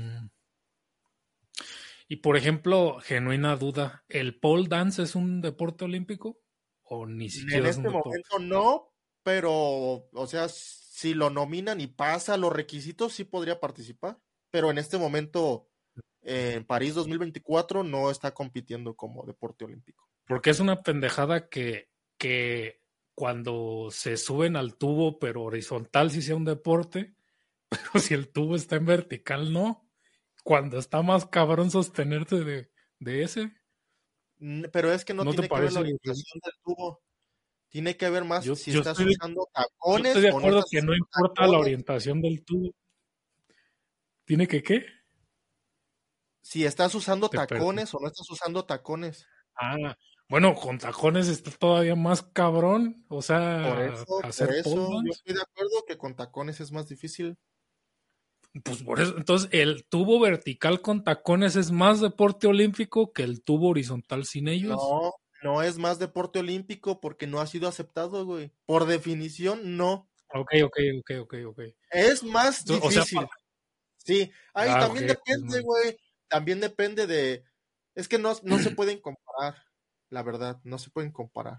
Y por ejemplo, genuina duda, ¿el pole dance es un deporte olímpico? ¿O ni En siquiera es un este deporte? momento no, pero, o sea, si lo nominan y pasa los requisitos, sí podría participar. Pero en este momento, en París 2024, no está compitiendo como deporte olímpico. Porque es una pendejada que cuando se suben al tubo, pero horizontal sí sea un deporte, pero si el tubo está en vertical, no. Cuando está más cabrón sostenerse de ese, Pero es que no ¿no te tiene que ver la parece? orientación del tubo. Tiene que ver más Yo, si yo, estás estoy, usando yo estoy tacones de o no acuerdo estás que no usando importa la tacones. orientación del tubo. ¿Tiene que qué? Si estás usando Te perdí. tacones o no estás usando tacones. Ah, bueno, con tacones está todavía más cabrón. O sea, Por hacer pole eso, yo dance. estoy de acuerdo que con tacones es más difícil. Pues por eso, entonces el tubo vertical con tacones es más deporte olímpico que el tubo horizontal sin ellos. No, no es más deporte olímpico porque no ha sido aceptado, güey. Por definición, no. Ok. Es más O sea, difícil. Sí, ahí ah, ok, también es depende, más. güey. También depende de... Es que no se pueden comparar, la verdad, no se pueden comparar.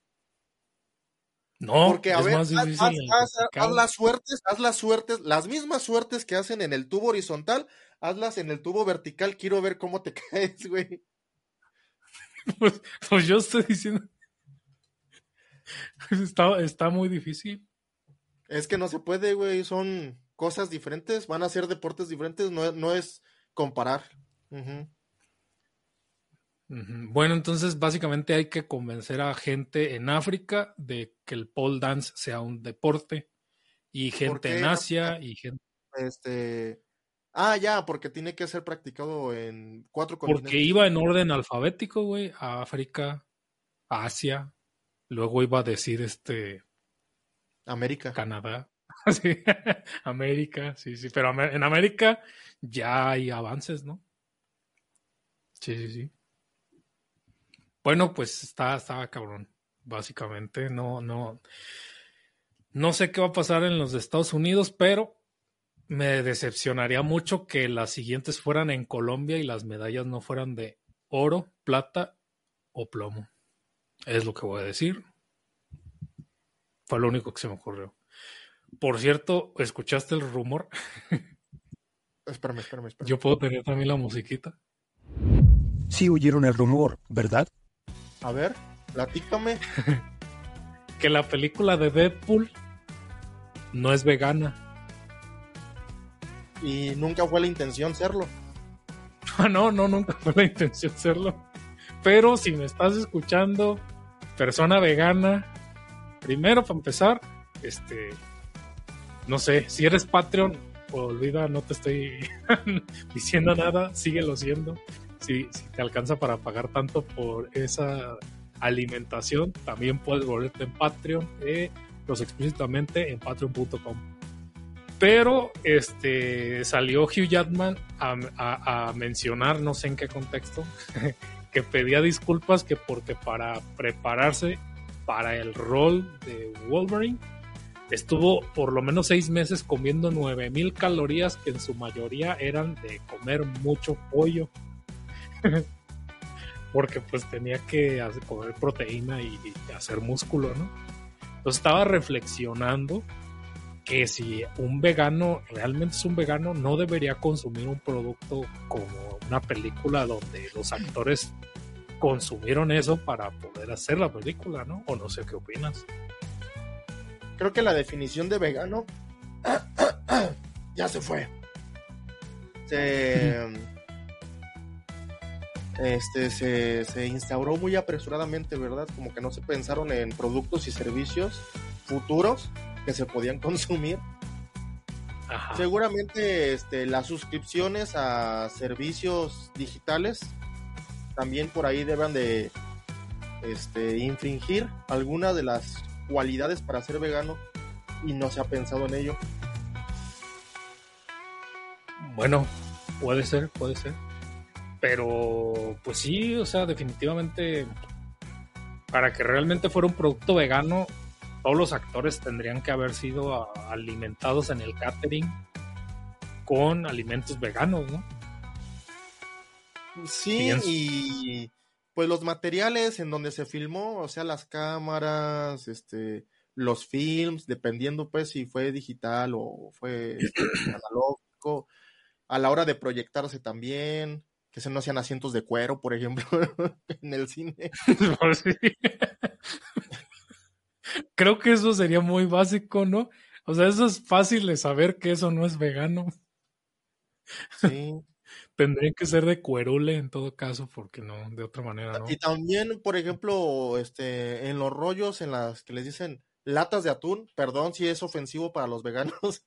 No, Porque, a es ver, más difícil el haz vertical. las suertes, las mismas suertes que hacen en el tubo horizontal, hazlas en el tubo vertical. Quiero ver cómo te caes, güey. Pues yo estoy diciendo, está muy difícil. Es que no se puede, güey. Son cosas diferentes, van a ser deportes diferentes, no es comparar. Ujú. Ujú. Bueno, entonces básicamente hay que convencer a gente en África de que el pole dance sea un deporte y ¿Por gente en qué en África? Asia y gente Este. Ah, ya, porque tiene que ser practicado en 4 porque continentes. iba en orden alfabético, güey, a África, a Asia, luego iba a decir América. Canadá, sí, América, sí, pero en América ya hay avances, ¿no? Sí. Bueno, pues estaba cabrón, básicamente, no sé qué va a pasar en los de Estados Unidos, pero me decepcionaría mucho que las siguientes fueran en Colombia y las medallas no fueran de oro, plata o plomo. Es lo que voy a decir. Fue lo único que se me ocurrió. Por cierto, ¿escuchaste el rumor? Espérame. Yo puedo tener también la musiquita. Sí oyeron el rumor, ¿verdad? A ver, platícame. Que la película de Deadpool no es vegana. Y nunca fue la intención serlo. No, nunca fue la intención serlo. Pero si me estás escuchando, persona vegana, primero para empezar, no sé, si eres Patreon, olvida, no te estoy diciendo nada, síguelo siendo. Si te alcanza para pagar tanto por esa alimentación, también puedes volverte en Patreon, los explícitamente en patreon.com. Pero salió Hugh Jackman a mencionar, no sé en qué contexto, que pedía disculpas que porque para prepararse para el rol de Wolverine estuvo por lo menos 6 meses comiendo 9,000 calorías, que en su mayoría eran de comer mucho pollo. Porque pues tenía que comer proteína y hacer músculo, ¿no? Entonces estaba reflexionando que si un vegano realmente es un vegano, no debería consumir un producto como una película donde los actores consumieron eso para poder hacer la película, ¿no? O no sé qué opinas. creo que la definición de vegano ya se fue. Se instauró muy apresuradamente, ¿verdad? Como que no se pensaron en productos y servicios futuros que se podían consumir. Ajá. Seguramente las suscripciones a servicios digitales también por ahí deben de infringir algunas de las cualidades para ser vegano y no se ha pensado en ello. Bueno, puede ser. Pero, pues sí, o sea, definitivamente, para que realmente fuera un producto vegano, todos los actores tendrían que haber sido alimentados en el catering con alimentos veganos, ¿no? Sí, y pues los materiales en donde se filmó, o sea, las cámaras, los films, dependiendo pues si fue digital o fue analógico, a la hora de proyectarse también, que se no hacían asientos de cuero, por ejemplo, en el cine. Sí. Creo que eso sería muy básico, ¿no? O sea, eso es fácil de saber que eso no es vegano. Sí. Tendrían que ser de cuerule en todo caso, porque no, de otra manera no. Y también, por ejemplo, en los rollos en las que les dicen latas de atún, perdón si es ofensivo para los veganos.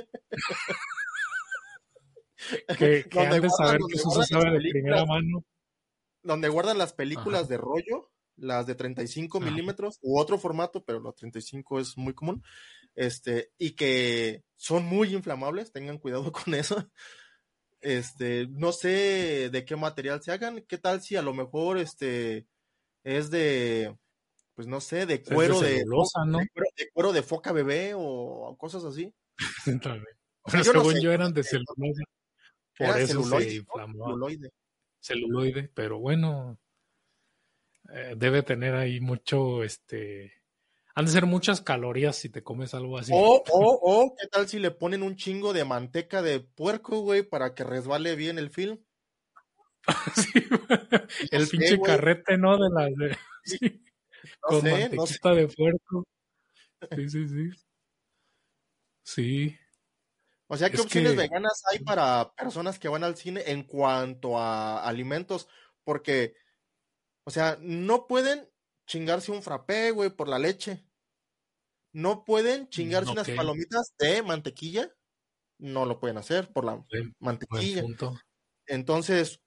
Que Donde han de saber que eso se guardan las sabe de primera películas, mano. donde guardan las películas Ajá. de rollo, las de 35 Ajá. milímetros, u otro formato, pero los 35 es muy común, y que son muy inflamables, tengan cuidado con eso. No sé de qué material se hagan, qué tal si a lo mejor es de, pues no sé, de Es de cuero celulosa, ¿no? de cuero de foca bebé o cosas así. O sea, Pero yo no según sé, yo eran de celulosa, por era eso se celuloide, ¿no? inflamó. Celuloide. Celuloide, pero bueno, debe tener ahí mucho, han de ser muchas calorías si te comes algo así. O, ¿qué tal si le ponen un chingo de manteca de puerco, güey, para que resbale bien el film? Sí, No el sé, pinche güey. carrete, ¿no? De las de, sí, No con sé, no sé. mantequita de puerco. Sí, sí, sí. Sí, O sea, ¿qué es opciones que veganas hay para personas que van al cine en cuanto a alimentos? Porque, o sea, no pueden chingarse un frappé, güey, por la leche. No pueden chingarse ok, unas palomitas de mantequilla. No lo pueden hacer por la buen mantequilla. punto. Entonces,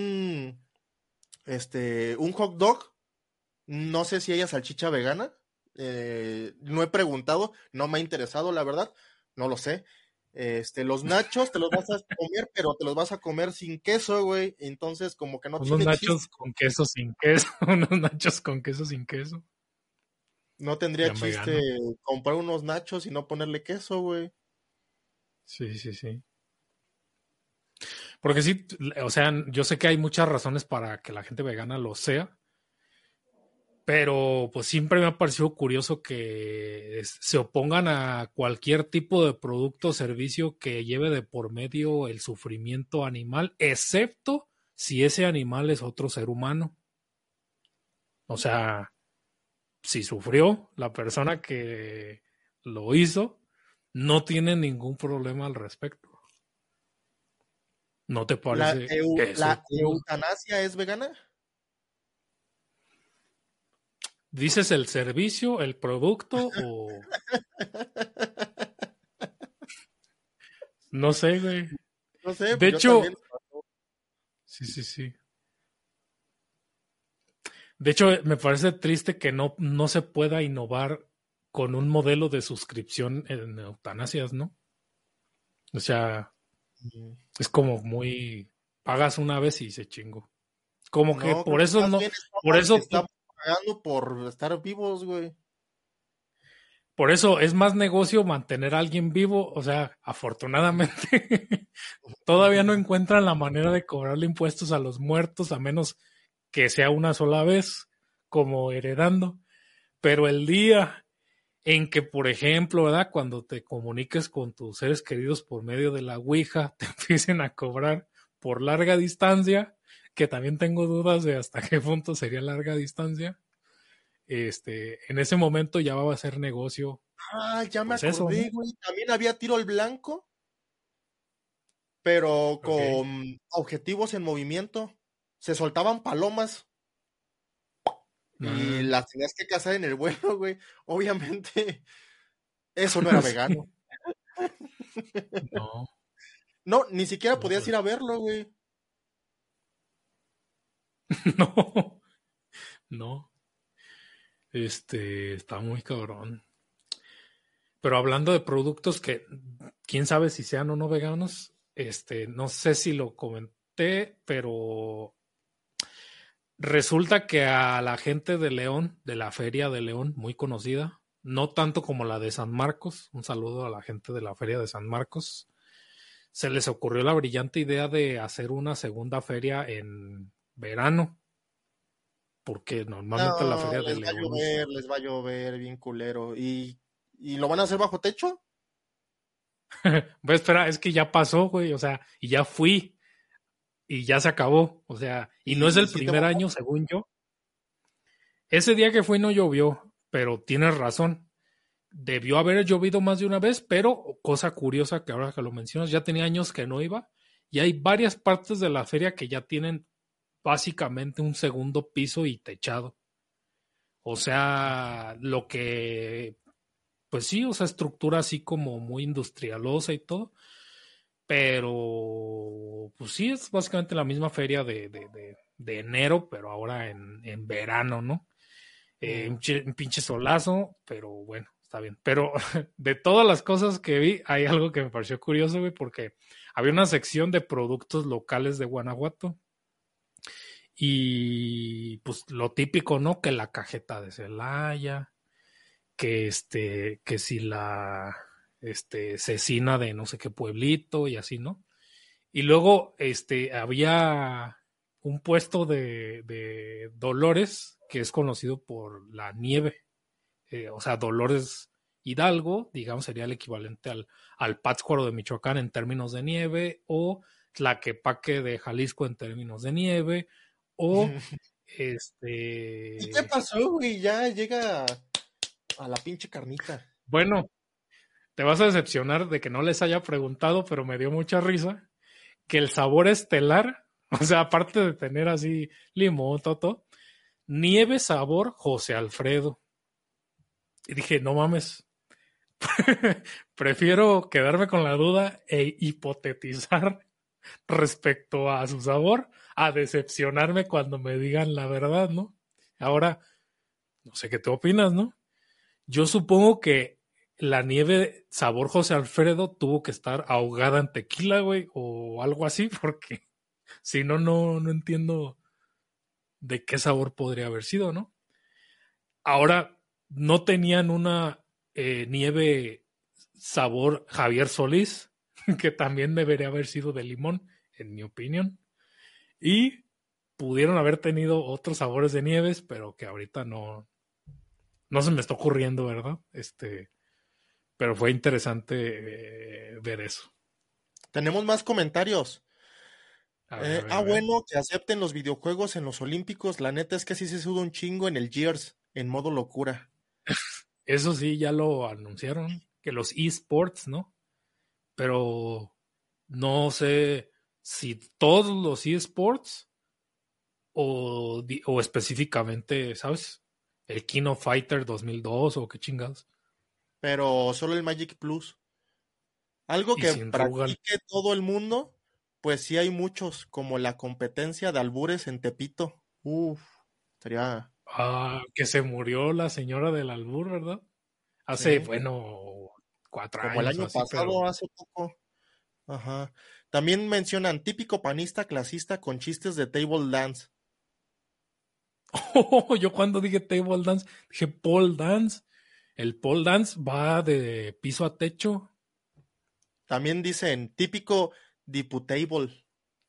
un hot dog, no sé si haya salchicha vegana. No he preguntado, no me ha interesado, la verdad. No lo sé. Los nachos te los vas a comer, pero te los vas a comer sin queso, güey. Entonces, como que no Unos tiene chiste. nachos con queso sin queso, unos nachos con queso sin queso. No tendría Serían chiste veganos. comprar unos nachos y no ponerle queso, güey. Sí, sí, sí. Porque sí, o sea, yo sé que hay muchas razones para que la gente vegana lo sea, pero pues siempre me ha parecido curioso que se opongan a cualquier tipo de producto o servicio que lleve de por medio el sufrimiento animal, excepto si ese animal es otro ser humano. O sea, si sufrió la persona que lo hizo, no tiene ningún problema al respecto. ¿No te parece eso ¿La curioso? eutanasia es vegana? ¿Dices el servicio, el producto o no sé, güey? No sé, De pues yo también. hecho, sí, sí, sí. De hecho, me parece triste que no se pueda innovar con un modelo de suscripción en eutanasias, ¿no? O sea, es como muy pagas una vez y se chingó. Como que No, creo que más bien por eso, estamos pagando por estar vivos, güey. por eso es más negocio mantener a alguien vivo. O sea, afortunadamente todavía no encuentran la manera de cobrarle impuestos a los muertos, a menos que sea una sola vez, como heredando. Pero el día en que, por ejemplo, ¿verdad? Cuando te comuniques con tus seres queridos por medio de la Ouija, te empiecen a cobrar por larga distancia, que también tengo dudas de hasta qué punto sería larga distancia. En ese momento ya va a ser negocio Ah, ya me Pues eso, ¿no? acordé, güey. También había tiro al blanco, pero Ok. con objetivos en movimiento. Se soltaban palomas y Ah, las tenías que cazar en el vuelo, güey. Obviamente, eso no era sí. vegano. No, No, ni siquiera no, podías pues, ir a verlo, güey. no, no. Está muy cabrón. Pero hablando de productos que quién sabe si sean o no veganos, no sé si lo comenté, pero resulta que a la gente de León, de la Feria de León, muy conocida, no tanto como la de San Marcos, un saludo a la gente de la Feria de San Marcos, se les ocurrió la brillante idea de hacer una segunda feria en verano, porque normalmente la No, Feria de León, les va a llover, bien culero. ¿Y lo van a hacer bajo techo? pues espera, es que ya pasó, güey, o sea, y ya fui, y ya se acabó, o sea, y no es ¿Y el si te primer año, mojaste? según yo. Ese día que fui no llovió, pero tienes razón. Debió haber llovido más de una vez, pero cosa curiosa que ahora que lo mencionas, ya tenía años que no iba y hay varias partes de la feria que ya tienen básicamente un segundo piso y techado. O sea, lo que, pues sí, o sea, estructura así como muy industrialosa y todo, pero pues sí, es básicamente la misma feria de enero, pero ahora en verano, ¿no? Mm. Un pinche solazo, pero bueno, está bien. Pero de todas las cosas que vi, hay algo que me pareció curioso, güey, porque había una sección de productos locales de Guanajuato y pues lo típico, ¿no? Que la cajeta de Celaya, que si la, cecina de no sé qué pueblito y así, ¿no? Y luego, había un puesto de Dolores que es conocido por la nieve, o sea, Dolores Hidalgo, digamos, sería el equivalente al Pátzcuaro de Michoacán en términos de nieve, o Tlaquepaque de Jalisco en términos de nieve, o ¿Y qué este, pasó, güey? Ya llega a la pinche carnita. bueno, te vas a decepcionar de que no les haya preguntado, pero me dio mucha risa que el sabor estelar, o sea, aparte de tener así limón, toto, nieve sabor José Alfredo. Y dije, no mames, prefiero quedarme con la duda e hipotetizar respecto a su sabor a decepcionarme cuando me digan la verdad, ¿no? Ahora, no sé qué tú opinas, ¿no? Yo supongo que la nieve sabor José Alfredo tuvo que estar ahogada en tequila, güey, o algo así, porque si no, no entiendo de qué sabor podría haber sido, ¿no? Ahora, no tenían una nieve sabor Javier Solís, que también debería haber sido de limón, en mi opinión. Y pudieron haber tenido otros sabores de nieves, pero que ahorita no se me está ocurriendo, ¿verdad? Pero fue interesante ver eso. Tenemos más comentarios. A ver, a ver, a ver. Bueno, que acepten los videojuegos en los Olímpicos. La neta es que sí se suda un chingo en el Gears, en modo locura. Eso sí, ya lo anunciaron, que los esports, ¿no? Pero no sé si todos los esports o específicamente, ¿sabes? El King of Fighter 2002 o qué chingados. Pero solo el Magic Plus. Algo Y que sin Rugal. practique todo el mundo, pues sí hay muchos, como la competencia de albures en Tepito. Uf, sería, Ah, que se murió la señora del albur, ¿verdad? Hace, sí, bueno, cuatro como el años o año así, pero pasado, hace poco. Ajá. También mencionan típico panista clasista con chistes de table dance. yo cuando dije table dance, dije pole dance. El pole dance va de piso a techo. También dicen típico diputable.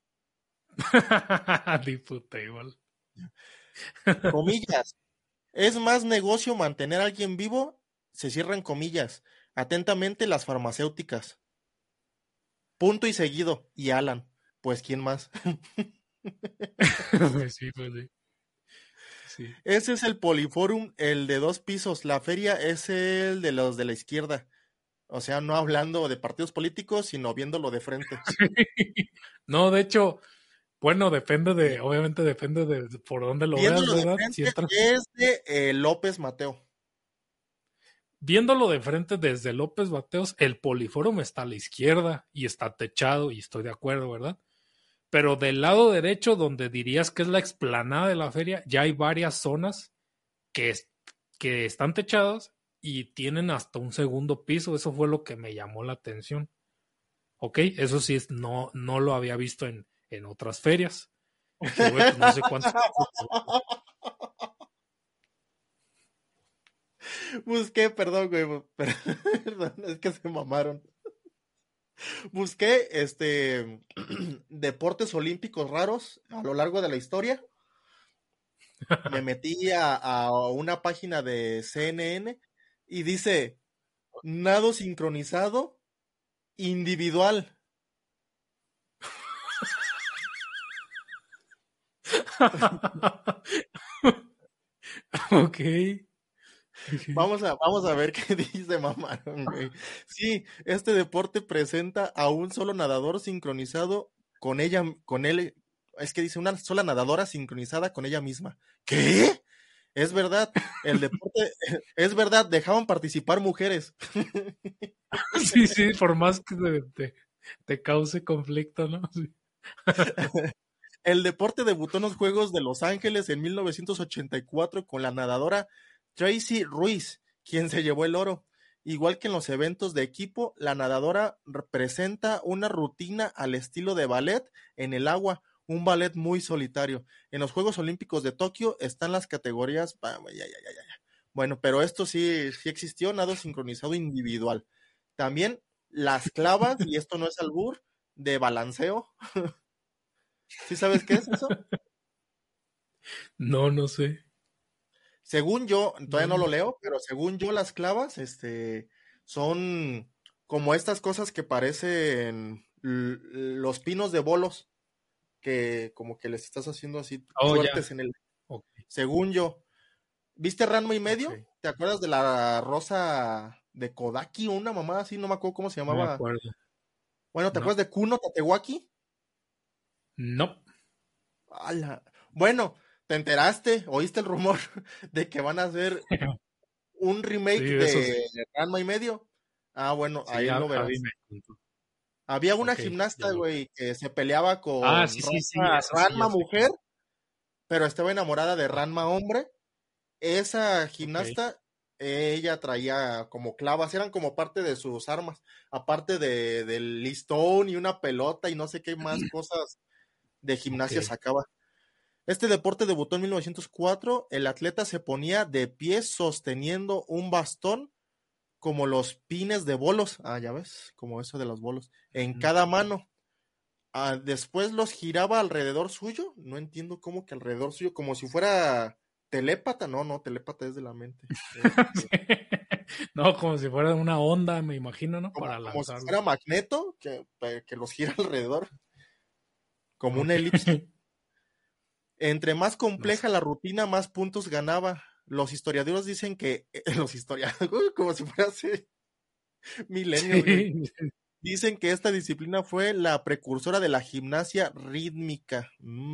Diputable. Comillas. Es más negocio mantener a alguien vivo, se cierran comillas. Atentamente las farmacéuticas. Punto y seguido. Y Alan. Pues, ¿quién más? Pues sí, pues sí. sí. Ese es el Poliforum, el de 2 pisos. La feria es el de los de la izquierda. O sea, no hablando de partidos políticos, sino viéndolo de frente. No, de hecho, bueno, obviamente depende de por dónde lo veas, Viéndolo de ¿verdad? Si frente entras, es de López Mateo. viéndolo de frente desde López Mateos, el Poliforum está a la izquierda y está techado, y estoy de acuerdo, ¿verdad? Pero del lado derecho, donde dirías que es la explanada de la feria, ya hay varias zonas que, que están techadas y tienen hasta un segundo piso. Eso fue lo que me llamó la atención. Ok, eso sí, no lo había visto en otras ferias. Dije, güey, pues no sé cuántos. Busqué, perdón, güey, perdón, es que se mamaron. Busqué deportes olímpicos raros a lo largo de la historia. Me metí a una página de CNN y dice nado sincronizado individual. Ok. Vamos a ver qué dice mamaron, güey. Sí, este deporte presenta a un solo nadador sincronizado con él, es que dice una sola nadadora sincronizada con ella misma. ¿Qué? Es verdad, el deporte, es verdad, dejaban participar mujeres. Sí, sí, por más que te cause conflicto, ¿no? Sí. El deporte debutó en los Juegos de Los Ángeles en 1984 con la nadadora Tracy Ruiz, quien se llevó el oro. Igual que en los eventos de equipo, la nadadora presenta una rutina al estilo de ballet en el agua, un ballet muy solitario. En los Juegos Olímpicos de Tokio están las categorías. Bueno, pero esto sí existió, nado sincronizado individual. También las clavas, y esto no es albur, de balanceo. ¿Sí sabes qué es eso? No, no sé. Según yo, todavía no No. lo leo, pero según yo las clavas, son como estas cosas que parecen los pinos de bolos, que como que les estás haciendo así Oh, ya. fuertes en el, Ok, según yo. ¿Viste Ranma y ok. medio? ¿Te acuerdas de la rosa de Kodaki o una mamá así? No me acuerdo cómo se No me llamaba. acuerdo. Bueno, ¿te No. acuerdas de Kuno Tatewaki? No. ¡Hala! Bueno, ¿te enteraste? ¿Oíste el rumor de que van a hacer un Sí, remake de eso sí. de Ranma y medio? Ah, bueno, Sí, ahí lo Abby verás. me contó. Había una Ok, ya gimnasta, lo. güey, que se peleaba Ah, con sí, sí, sí, esa sí, Ranma ya sé. mujer, pero estaba enamorada de Ah, Ranma hombre. Esa ok. gimnasta, ella traía como clavas, eran como parte de sus armas, aparte del listón y una pelota y no sé qué más cosas de Ok. gimnasia sacaba. Este deporte debutó en 1904. El atleta se ponía de pie sosteniendo un bastón como los pines de bolos. Ah, ya ves, como eso de los bolos. En Ujú. cada mano. Después los giraba alrededor suyo. No entiendo cómo que alrededor suyo, como si fuera telépata. No, no, telépata es de la mente. No, como si fuera una onda, me imagino, ¿no? Como, Para como si lanzarlo. fuera magneto, que los gira alrededor, como una Ok. elipse. Entre más No sé. compleja la rutina, más puntos ganaba. Los historiadores dicen que, los historiadores, uy, como si fuera hace milenios, güey. Sí. Dicen que esta disciplina fue la precursora de la gimnasia rítmica.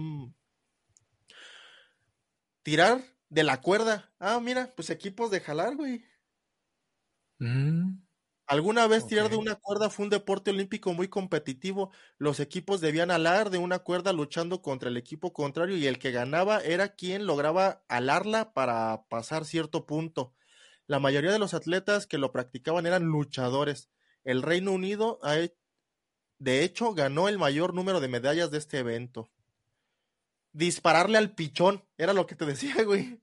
Tirar de la cuerda. Ah, mira, pues equipos de jalar, güey. Mm, Alguna vez ok. tirar de una cuerda fue un deporte olímpico muy competitivo. Los equipos debían alar de una cuerda luchando contra el equipo contrario y el que ganaba era quien lograba alarla para pasar cierto punto. La mayoría de los atletas que lo practicaban eran luchadores. El Reino Unido, de hecho, ganó el mayor número de medallas de este evento. Dispararle al pichón, era lo que te decía, güey.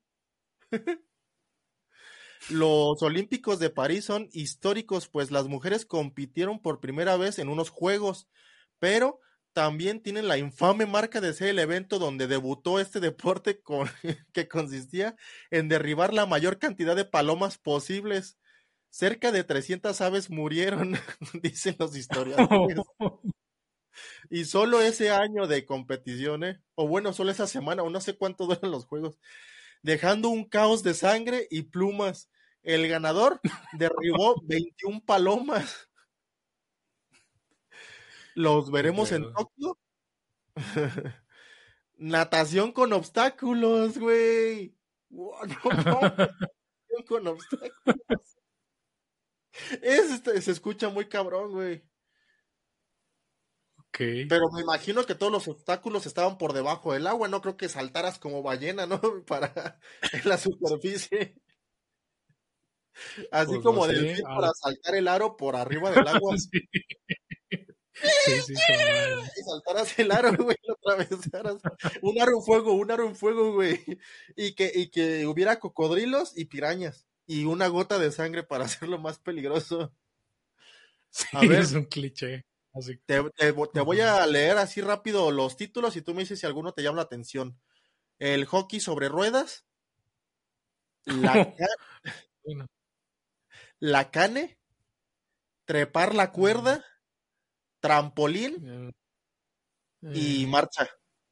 Los Olímpicos de París son históricos, pues las mujeres compitieron por primera vez en unos Juegos, pero también tienen la infame marca de ser el evento donde debutó este deporte que consistía en derribar la mayor cantidad de palomas posibles. Cerca de 300 aves murieron, dicen los historiadores. Y solo ese año de competición, o bueno, solo esa semana, o no sé cuánto duran los Juegos, dejando un caos de sangre y plumas. El ganador derribó 21 palomas. Los veremos en Tokio. Natación con obstáculos, güey. Wow, no, natación con obstáculos. Se escucha muy cabrón, güey. Okay. Pero me imagino que todos los obstáculos estaban por debajo del agua. No creo que saltaras como ballena, ¿no? Para en la superficie. Así Pues como no sé, delfín para saltar el aro por arriba del agua. Sí, y saltaras el aro, güey, lo atravesaras. Un aro en fuego, güey. Y que hubiera cocodrilos y pirañas. Y una gota de sangre para hacerlo más peligroso. Sí, a ver, es un cliché. Así. Te voy a leer así rápido los títulos y tú me dices si alguno te llama la atención. El hockey sobre ruedas. La cane. Trepar la cuerda. Trampolín. Y marcha.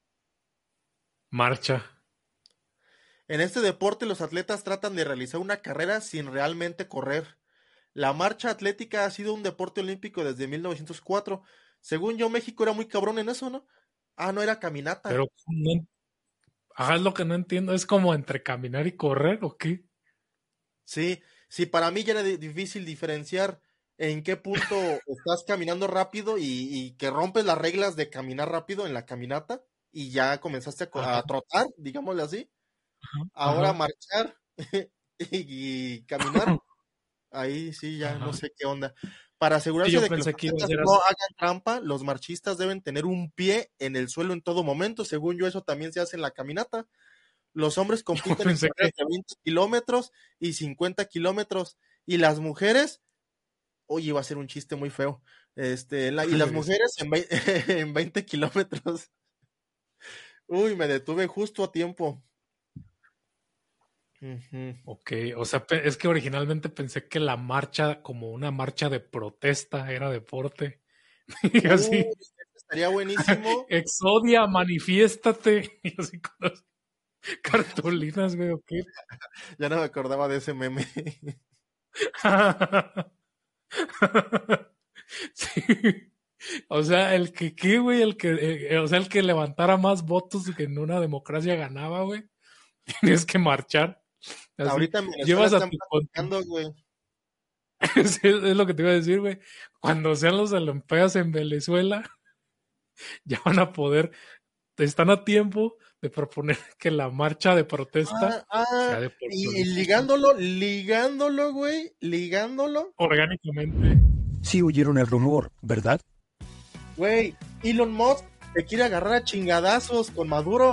En este deporte los atletas tratan de realizar una carrera sin realmente correr. La marcha atlética ha sido un deporte olímpico desde 1904. Según yo, México era muy cabrón en eso, ¿no? Ah, no, era caminata. Pero no, es lo que no entiendo, ¿es como entre caminar y correr o qué? Sí, para mí ya era difícil diferenciar en qué punto estás caminando rápido y que rompes las reglas de caminar rápido en la caminata y ya comenzaste a trotar, digámosle así. Ahora marchar y caminar, ahí sí ya no sé qué onda. Para asegurarse de que los atletas no hagan trampa, los marchistas deben tener un pie en el suelo en todo momento. Según yo, eso también se hace en la caminata. Los hombres compiten en carreras de 20 kilómetros y 50 kilómetros. Y las mujeres, oye, iba a ser un chiste muy feo. Y las mujeres en 20 kilómetros. Uy, me detuve justo a tiempo. Ok, o sea, es que originalmente pensé que la marcha, como una marcha de protesta, era deporte. Y así. Estaría buenísimo. Exodia, manifiéstate. Y así con las cartulinas, güey, ¿o qué? Ya no me acordaba de ese meme. Sí. O sea, el que qué, güey, el que levantara más votos que en una democracia ganaba, güey. Tienes que marchar. Así, ahorita me llevas están platicando, güey. Sí, es lo que te iba a decir, güey. Cuando sean los Olimpiadas en Venezuela, ya van a poder, están a tiempo de proponer que la marcha de protesta sea de y ligándolo, güey, orgánicamente. Sí oyeron el rumor, ¿verdad? Güey, Elon Musk te quiere agarrar a chingadazos con Maduro.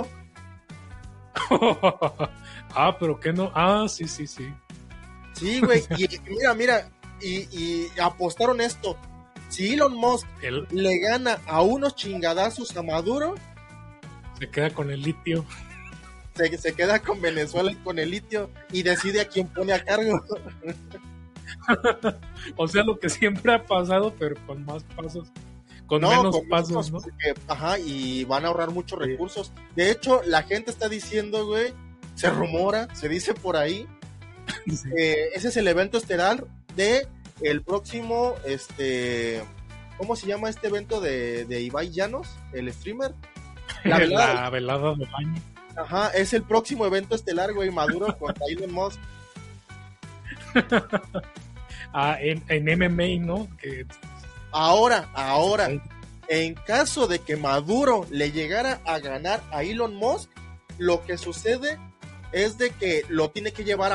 Pero que no. Sí. Sí, güey, y mira, y apostaron esto. Si Elon Musk le gana a unos chingadazos a Maduro, se queda con el litio. Se queda con Venezuela y con el litio y decide a quién pone a cargo. O sea, lo que siempre ha pasado, pero con más pasos. Con menos pasos, ¿no? Porque, y van a ahorrar muchos recursos. De hecho, la gente está diciendo, güey, se rumora, se dice por ahí, sí. Ese es el evento estelar de el próximo, ¿cómo se llama este evento de Ibai Llanos, el streamer? La velada del año. Ajá, es el próximo evento estelar, güey, Maduro contra Elon Musk. En MMA, ¿no? Que... Ahora, en caso de que Maduro le llegara a ganar a Elon Musk, lo que sucede es de que lo tiene que llevar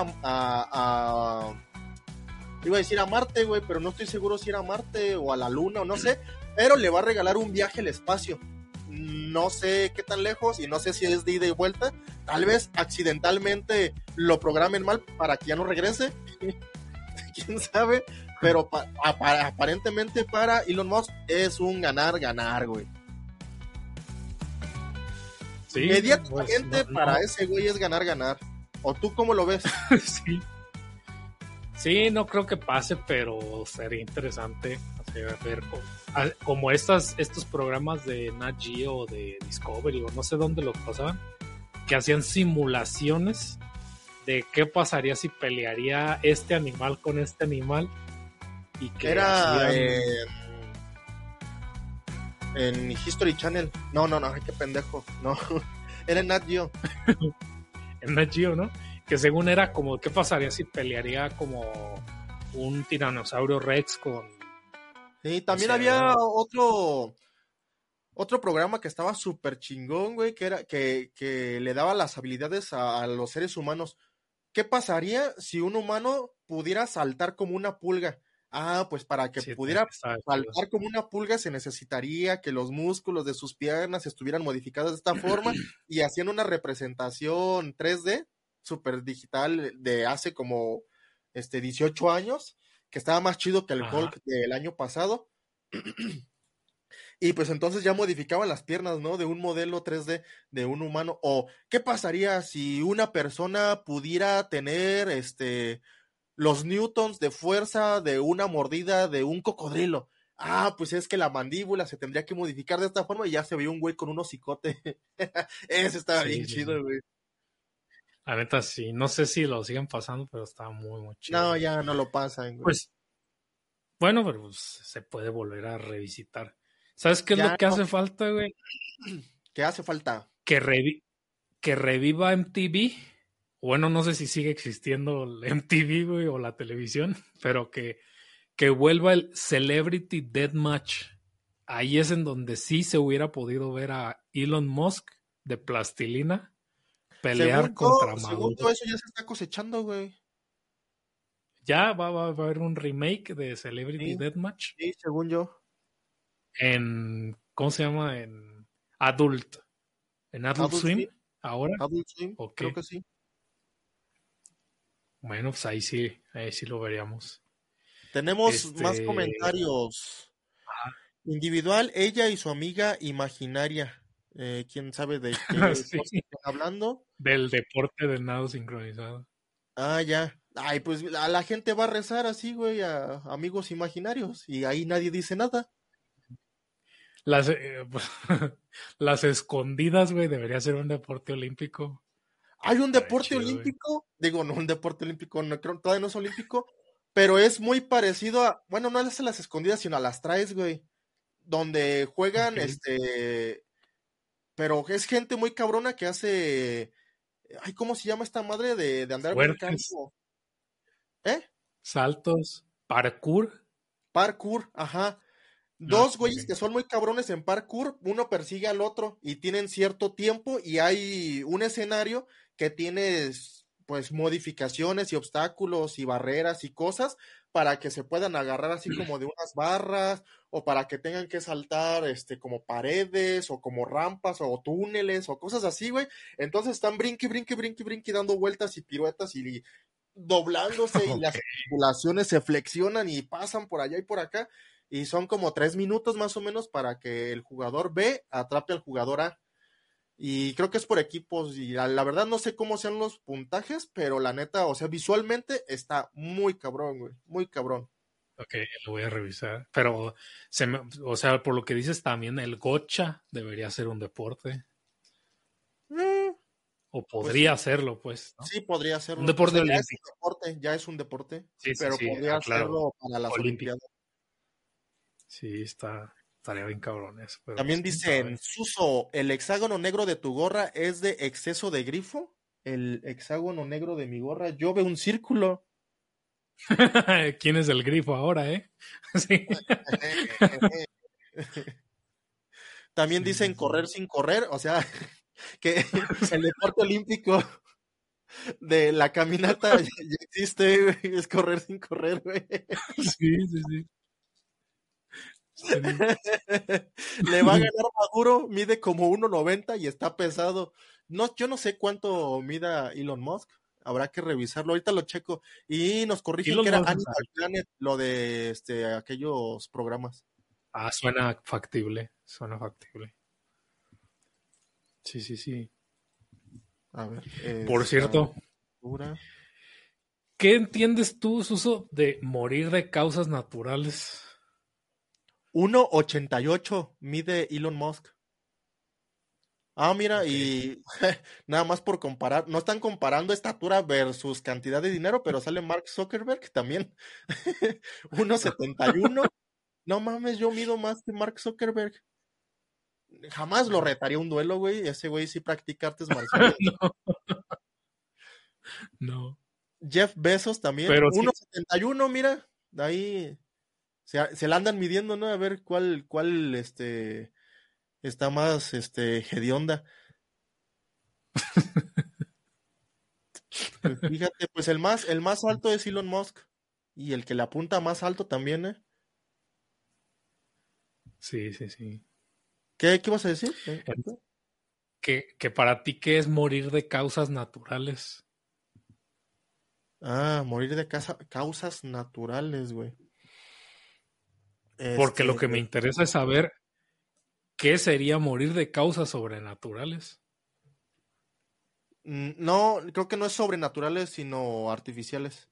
iba a decir a Marte, güey, pero no estoy seguro si era a Marte o a la Luna o no sé, pero le va a regalar un viaje al espacio. No sé qué tan lejos y no sé si es de ida y vuelta. Tal vez accidentalmente lo programen mal para que ya no regrese. ¿Quién sabe? Pero aparentemente para Elon Musk es un ganar, güey. Sí, inmediatamente pues, para ese güey es ganar. ¿O tú cómo lo ves? Sí, no creo que pase, pero sería interesante ver como estos programas de Nat Geo o de Discovery o no sé dónde los pasaban, que hacían simulaciones de qué pasaría si pelearía este animal con este animal y que Era así en History Channel. No, ay, qué pendejo. No, era en Nat Geo. en Nat Geo, ¿no? Que según era como qué pasaría si pelearía como un tiranosaurio Rex con... Sí, también o sea, había otro programa que estaba súper chingón, güey, que era que le daba las habilidades a los seres humanos. ¿Qué pasaría si un humano pudiera saltar como una pulga? Ah, pues para que sí, pudiera estaba chido. saltar como una pulga se necesitaría que los músculos de sus piernas estuvieran modificados de esta forma y hacían una representación 3D súper digital de hace como 18 años, que estaba más chido que el Ajá. Hulk del año pasado. Y pues entonces ya modificaban las piernas, ¿no? De un modelo 3D de un humano. O, ¿qué pasaría si una persona pudiera tener los newtons de fuerza de una mordida de un cocodrilo? Ah, pues es que la mandíbula se tendría que modificar de esta forma y ya se veía un güey con un hocicote. Ese estaba bien Sí, chido, güey. La neta sí, no sé si lo siguen pasando, pero está muy, muy No, chido. ya no lo pasan, güey. Pues, bueno, pero pues, se puede volver a revisitar. ¿Sabes qué es lo Ya que no, hace falta, güey? ¿qué hace falta? Que, que reviva MTV. Bueno, no sé si sigue existiendo el MTV, güey, o la televisión, pero que vuelva el Celebrity Deathmatch. Ahí es en donde sí se hubiera podido ver a Elon Musk de plastilina pelear contra Según Maduro. yo, eso ya se está cosechando, güey. Ya va a haber un remake de Celebrity Sí, Deathmatch sí, según yo. en, ¿cómo se llama? En Adult Adult Swim, Swim, ahora, Adult Swim, ¿o creo qué? que sí. Bueno, pues ahí sí lo veríamos. Tenemos más Este, comentarios. Individual, ella y su amiga imaginaria. ¿Quién sabe de qué sí, cosa están hablando? del deporte de nado sincronizado. Ah, ya. Ay, pues a la gente va a rezar así, güey, a amigos imaginarios. Y ahí nadie dice nada. Las, las escondidas, güey, debería ser un deporte olímpico. Hay un Estaría deporte chido, güey. olímpico, digo, no un deporte olímpico, no, creo, todavía no es olímpico, pero es muy parecido a, bueno, no es a las escondidas, sino a las traes, güey, donde juegan, Ok. pero es gente muy cabrona que hace, ay, ¿cómo se llama esta madre de andar Fuertes, brincando? ¿Eh? saltos, parkour. Parkour, ajá. Ah, Dos güeyes ok. que son muy cabrones en parkour, uno persigue al otro y tienen cierto tiempo y hay un escenario que tiene pues modificaciones y obstáculos y barreras y cosas para que se puedan agarrar así como de unas barras o para que tengan que saltar como paredes o como rampas o túneles o cosas así, güey. Entonces están brinque, brinque, brinque, brinque dando vueltas y piruetas y doblándose y Ok. las articulaciones se flexionan y pasan por allá y por acá y son como 3 minutos más o menos para que el jugador B atrape al jugador A. Y creo que es por equipos y la verdad no sé cómo sean los puntajes, pero la neta, o sea, visualmente está muy cabrón, güey, muy cabrón. Ok, lo voy a revisar. Pero, o sea, por lo que dices también, el gocha debería ser un deporte. Eh, O pues sí, podría serlo, pues, ¿no? sí podría Un hacerlo. O deporte sea, olímpico. ya es un deporte, Sí, sí, pero sí, podría claro. hacerlo para las Olímpico. Olimpiadas. Sí, estaría bien cabrón eso, pero pues También quién sabe. dicen, Suso, ¿el hexágono negro de tu gorra es de exceso de grifo? El hexágono negro de mi gorra, yo veo un círculo. ¿Quién es el grifo ahora, eh? Sí. También Sí, sí, dicen sí. correr sin correr, o sea, que el deporte olímpico de la caminata ya existe, güey, es correr sin correr, güey. Sí, sí, sí. Sí. Le va a ganar Maduro, mide como 1.90 y está pesado. No, yo no sé cuánto mida Elon Musk, habrá que revisarlo, ahorita lo checo. Y nos corrigen que Elon era Musk es Animal alto. Planet, lo de aquellos programas. Ah, suena factible. Suena factible. Sí, sí, sí. A ver, Por cierto, estatura. ¿qué entiendes tú, Suso, de morir de causas naturales? 1.88 mide Elon Musk. Ah, mira, Ok. y nada más por comparar, no están comparando estatura versus cantidad de dinero, pero sale Mark Zuckerberg también. 1.71. No mames, yo mido más que Mark Zuckerberg. Jamás lo retaría a un duelo, güey. Ese güey sí practica artes marciales. No, no. Jeff Bezos también, Pero sí, 1.71, mira. Ahí se la andan midiendo, ¿no? A ver cuál está más hedionda. Pues fíjate, pues el más alto es Elon Musk. Y el que le apunta más alto también, ¿eh? sí, sí, sí. ¿Qué ibas a decir? Que para ti, ¿qué es morir de causas naturales? Ah, morir de causas naturales, güey. Porque lo Este, que me interesa es saber qué sería morir de causas sobrenaturales. no, creo que no es sobrenaturales, sino artificiales.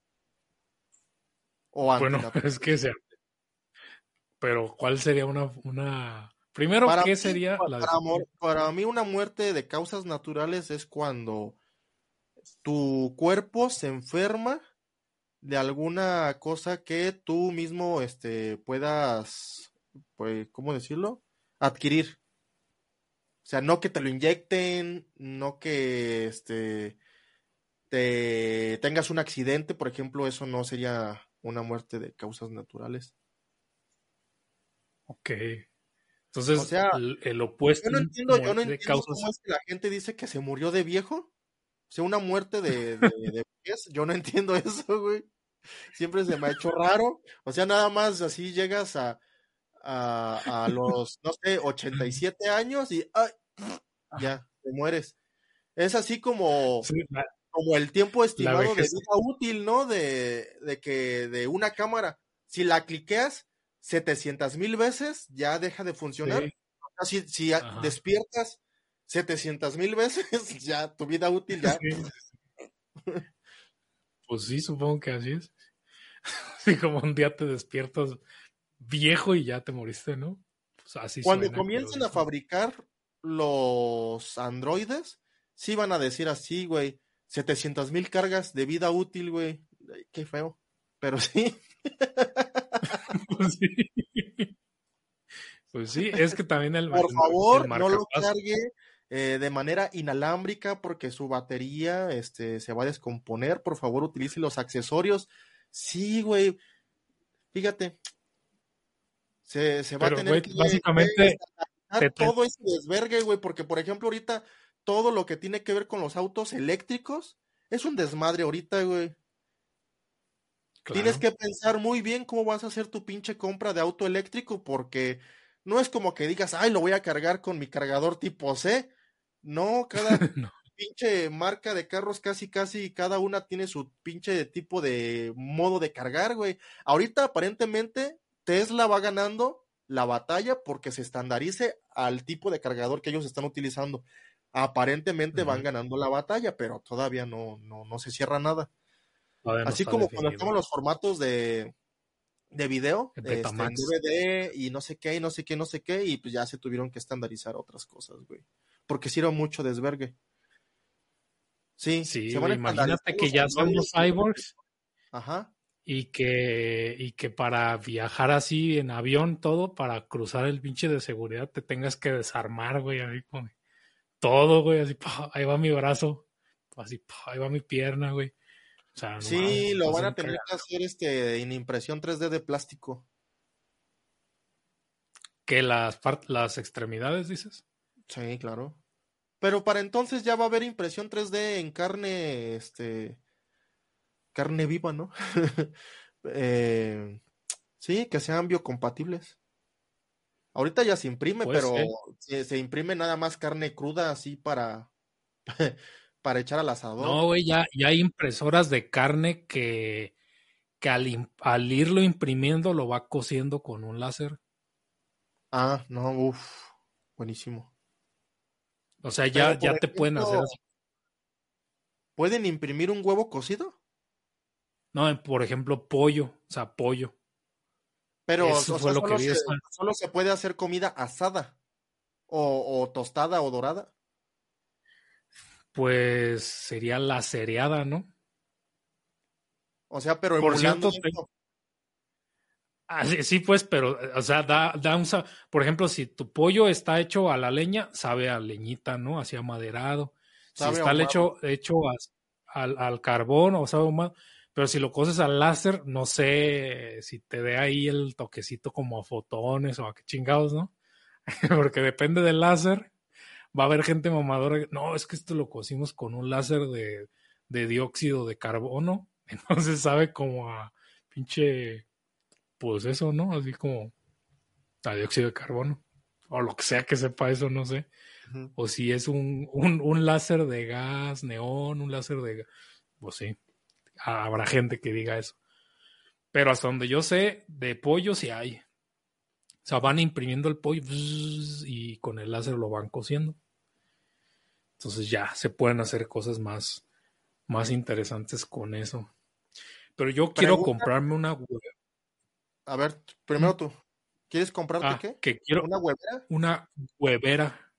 O Bueno, es que antinaturales. sea. Pero ¿cuál sería una... Primero, Para ¿qué mí, sería la definición? para mí una muerte de causas naturales es cuando tu cuerpo se enferma de alguna cosa que tú mismo puedas, pues, ¿cómo decirlo? Adquirir. O sea, no que te lo inyecten, no que te tengas un accidente, por ejemplo, eso no sería una muerte de causas naturales. Ok. O Entonces, sea, el opuesto es yo no muerte de entiendo causas. cómo es que la gente dice que se murió de viejo. O sea, una muerte de vejez. Yo no entiendo eso, güey. Siempre se me ha hecho raro. O sea, nada más así llegas a los, no sé, 87 años y ¡ay! Ajá. Ya, te mueres. Es así como, Sí, como el tiempo la estimado de vejez. vida útil, ¿no? De que de una cámara, si la cliqueas 700,000 veces, ya deja de funcionar. Sí. O sea, si Ajá. despiertas 700,000 veces, ya tu vida útil ya. Sí. Pues sí, supongo que así es. Así como un día te despiertas viejo y ya te moriste, ¿no? Pues así Cuando suena que lo comiencen a dicen. fabricar los androides, sí van a decir así, güey, 700,000 cargas de vida útil, güey. Ay, qué feo. Pero sí, Pues sí. Pues sí, es que también por el favor, no lo marcapasos. cargue de manera inalámbrica porque su batería se va a descomponer. Por favor, utilice los accesorios. Sí, güey, fíjate, se va a Pero, tener güey, que básicamente te, estandarizar todo ese desvergue, güey, porque por ejemplo ahorita todo lo que tiene que ver con los autos eléctricos es un desmadre ahorita, güey. Tienes claro. que pensar muy bien cómo vas a hacer tu pinche compra de auto eléctrico porque no es como que digas, ay, lo voy a cargar con mi cargador tipo C. No, cada No. pinche marca de carros casi cada una tiene su pinche tipo de modo de cargar, güey. Ahorita aparentemente Tesla va ganando la batalla porque se estandarice al tipo de cargador que ellos están utilizando. Aparentemente van Ujú. ganando la batalla, pero todavía no se cierra nada. Todavía no Así está como cuando estaban definido. los formatos de video, El en Betamax. DVD y no sé qué, y no sé qué, no sé qué, y pues ya se tuvieron que estandarizar otras cosas, güey. Porque hicieron mucho desvergue. Sí, se Sí, van a güey, estandarizar imagínate que los ya somos androides. cyborgs Ajá. y que para viajar así en avión, todo, para cruzar el pinche de seguridad, te tengas que desarmar, güey, así como todo, güey, así, ¡pah! Ahí va mi brazo, así, ¡pah! Ahí va mi pierna, güey. O sea, no mames, Sí, lo va a van ser a un tener cagadero. que hacer en impresión 3D de plástico. ¿Que las extremidades, dices? Sí, claro. Pero para entonces ya va a haber impresión 3D en carne viva, ¿no? Sí, que sean biocompatibles. Ahorita ya se imprime, Puede pero ser. se imprime nada más carne cruda así para echar al asador. No, güey, ya hay impresoras de carne que al irlo imprimiendo lo va cosiendo con un láser. Ah, no, uff, buenísimo. O sea, Pero, por ya te pueden hacer ejemplo, así. ¿pueden imprimir un huevo cocido? No, por ejemplo, pollo, o sea, pollo. Pero, o Eso fue sea, lo que vi esta. solo se puede hacer comida asada o tostada o dorada. Pues sería la cereada, ¿no? O sea, pero Por emulando cierto, esto. sí, sí, pues, pero, o sea, da un por ejemplo, si tu pollo está hecho a la leña, sabe a leñita, ¿no? Así amaderado. Si Sabe está ahumado. hecho al carbón o sabe ahumado, pero si lo coces al láser, no sé si te dé ahí el toquecito como a fotones o a qué chingados, ¿no? Porque depende del láser. Va a haber gente mamadora. No, es que esto lo cocimos con un láser de dióxido de carbono. Entonces sabe como a pinche, pues eso, ¿no? Así como a dióxido de carbono. O lo que sea que sepa eso, no sé. Ujú. O si es un láser de gas, neón, un láser de gas. Pues sí, habrá gente que diga eso. Pero hasta donde yo sé, de pollo sí hay. O sea, van imprimiendo el pollo y con el láser lo van cociendo. Entonces ya se pueden hacer cosas más interesantes con eso. Pero yo quiero Pregunta, comprarme a ver, primero tú. ¿Quieres comprarte qué? que quiero ¿Una huevera? una huevera,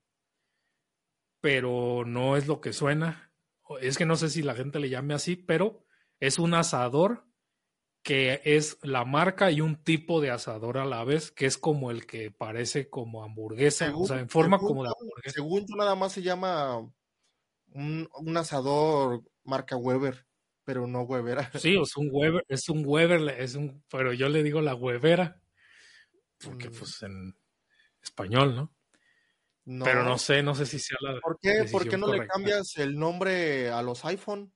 pero no es lo que suena. Es que no sé si la gente le llame así, pero es un asador que es la marca y un tipo de asador a la vez, que es como el que parece como hamburguesa, o Según, sea, en forma según como de yo, hamburguesa. según yo nada más se llama un asador marca Weber, pero no huevera. Sí, es un Weber, pero yo le digo la huevera, porque Mm, pues en español, ¿no? Pero no. no sé si sea la ¿Por qué? ¿Por qué decisión no le correcta. cambias el nombre a los iPhone?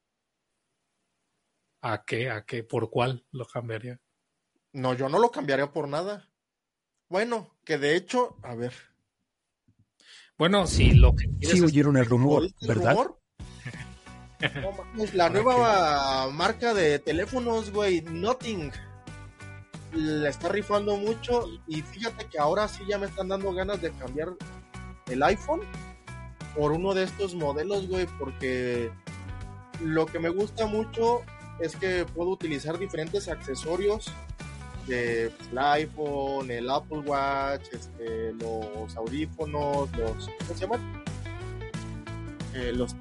¿A qué? ¿A qué? ¿Por cuál lo cambiaría? No, yo no lo cambiaría por nada. Bueno, que de hecho, a ver, Bueno, si lo que Sí quieres es oyeron el rumor, ¿oíste el ¿verdad? rumor? No mames, la ¿para qué? nueva marca de teléfonos, güey, Nothing, la está rifando mucho y fíjate que ahora sí ya me están dando ganas de cambiar el iPhone por uno de estos modelos, güey, porque lo que me gusta mucho es que puedo utilizar diferentes accesorios de pues, el iPhone, el Apple Watch, los audífonos, ¿cómo se llaman? Los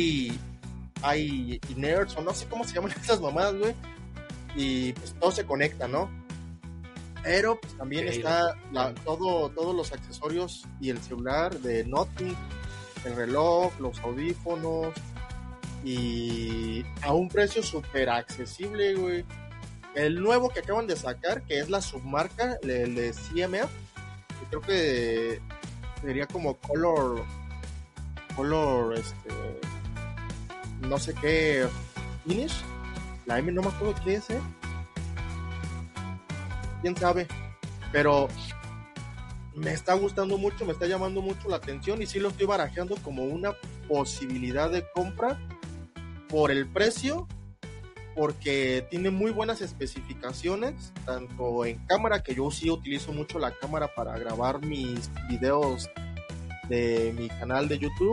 iNerds o no sé cómo se llaman esas mamadas, güey. Y pues todo se conecta, ¿no? Pero pues también Ok, está todos los accesorios y el celular de Nothing, el reloj, los audífonos y a un precio súper accesible, güey. El nuevo que acaban de sacar, que es la submarca, el de CMF, que creo que sería como color, no sé qué, finish. La M no me acuerdo qué es, quién sabe. Pero me está gustando mucho, me está llamando mucho la atención y sí lo estoy barajeando como una posibilidad de compra por el precio, porque tiene muy buenas especificaciones, tanto en cámara, que yo sí utilizo mucho la cámara para grabar mis videos de mi canal de YouTube,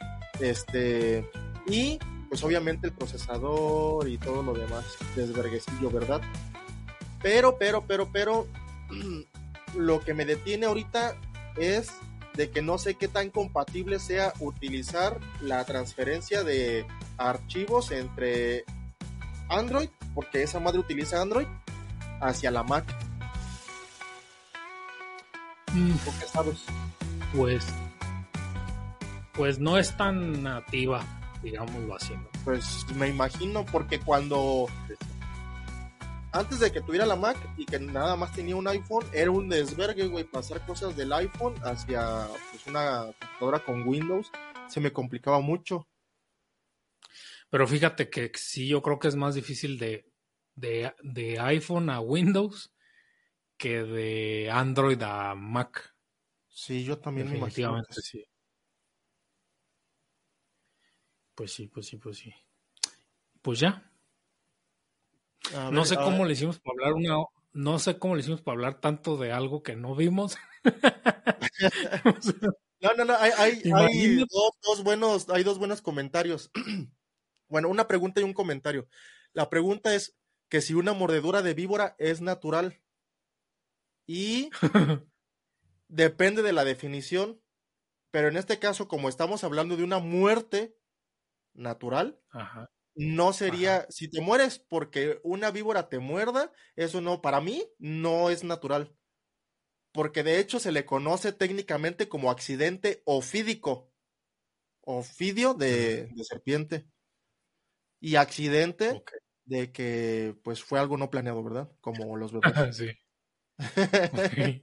y pues obviamente el procesador y todo lo demás, desverguecillo, ¿verdad? Pero, lo que me detiene ahorita es de que no sé qué tan compatible sea utilizar la transferencia de archivos entre Android, porque esa madre utiliza Android, hacia la Mac. Mm, ¿Tú qué sabes? Pues, pues no es tan nativa, digámoslo así, ¿no? Pues me imagino, porque antes de que tuviera la Mac y que nada más tenía un iPhone, era un desvergue, güey, pasar cosas del iPhone hacia pues, una computadora con Windows, se me complicaba mucho. Pero fíjate que sí, yo creo que es más difícil de iPhone a Windows que de Android a Mac. Sí, yo también me imagino que Definitivamente sí. sí. Pues sí, pues sí, pues sí. Pues ya. A No ver, sé cómo le hicimos para hablar no sé cómo le hicimos para hablar tanto de algo que no vimos. O sea, no, hay imagínate. hay dos buenos comentarios. Bueno, una pregunta y un comentario. La pregunta es que si una mordedura de víbora es natural y depende de la definición. Pero en este caso, como estamos hablando de una muerte natural, Ajá. no Ajá. sería, si te mueres porque una víbora te muerda, eso no, para mí no es natural, porque de hecho se le conoce técnicamente como accidente ofídico, ofidio de serpiente, y accidente Ok. de que pues fue algo no planeado, ¿verdad? Como los bebés. Sí. Ok.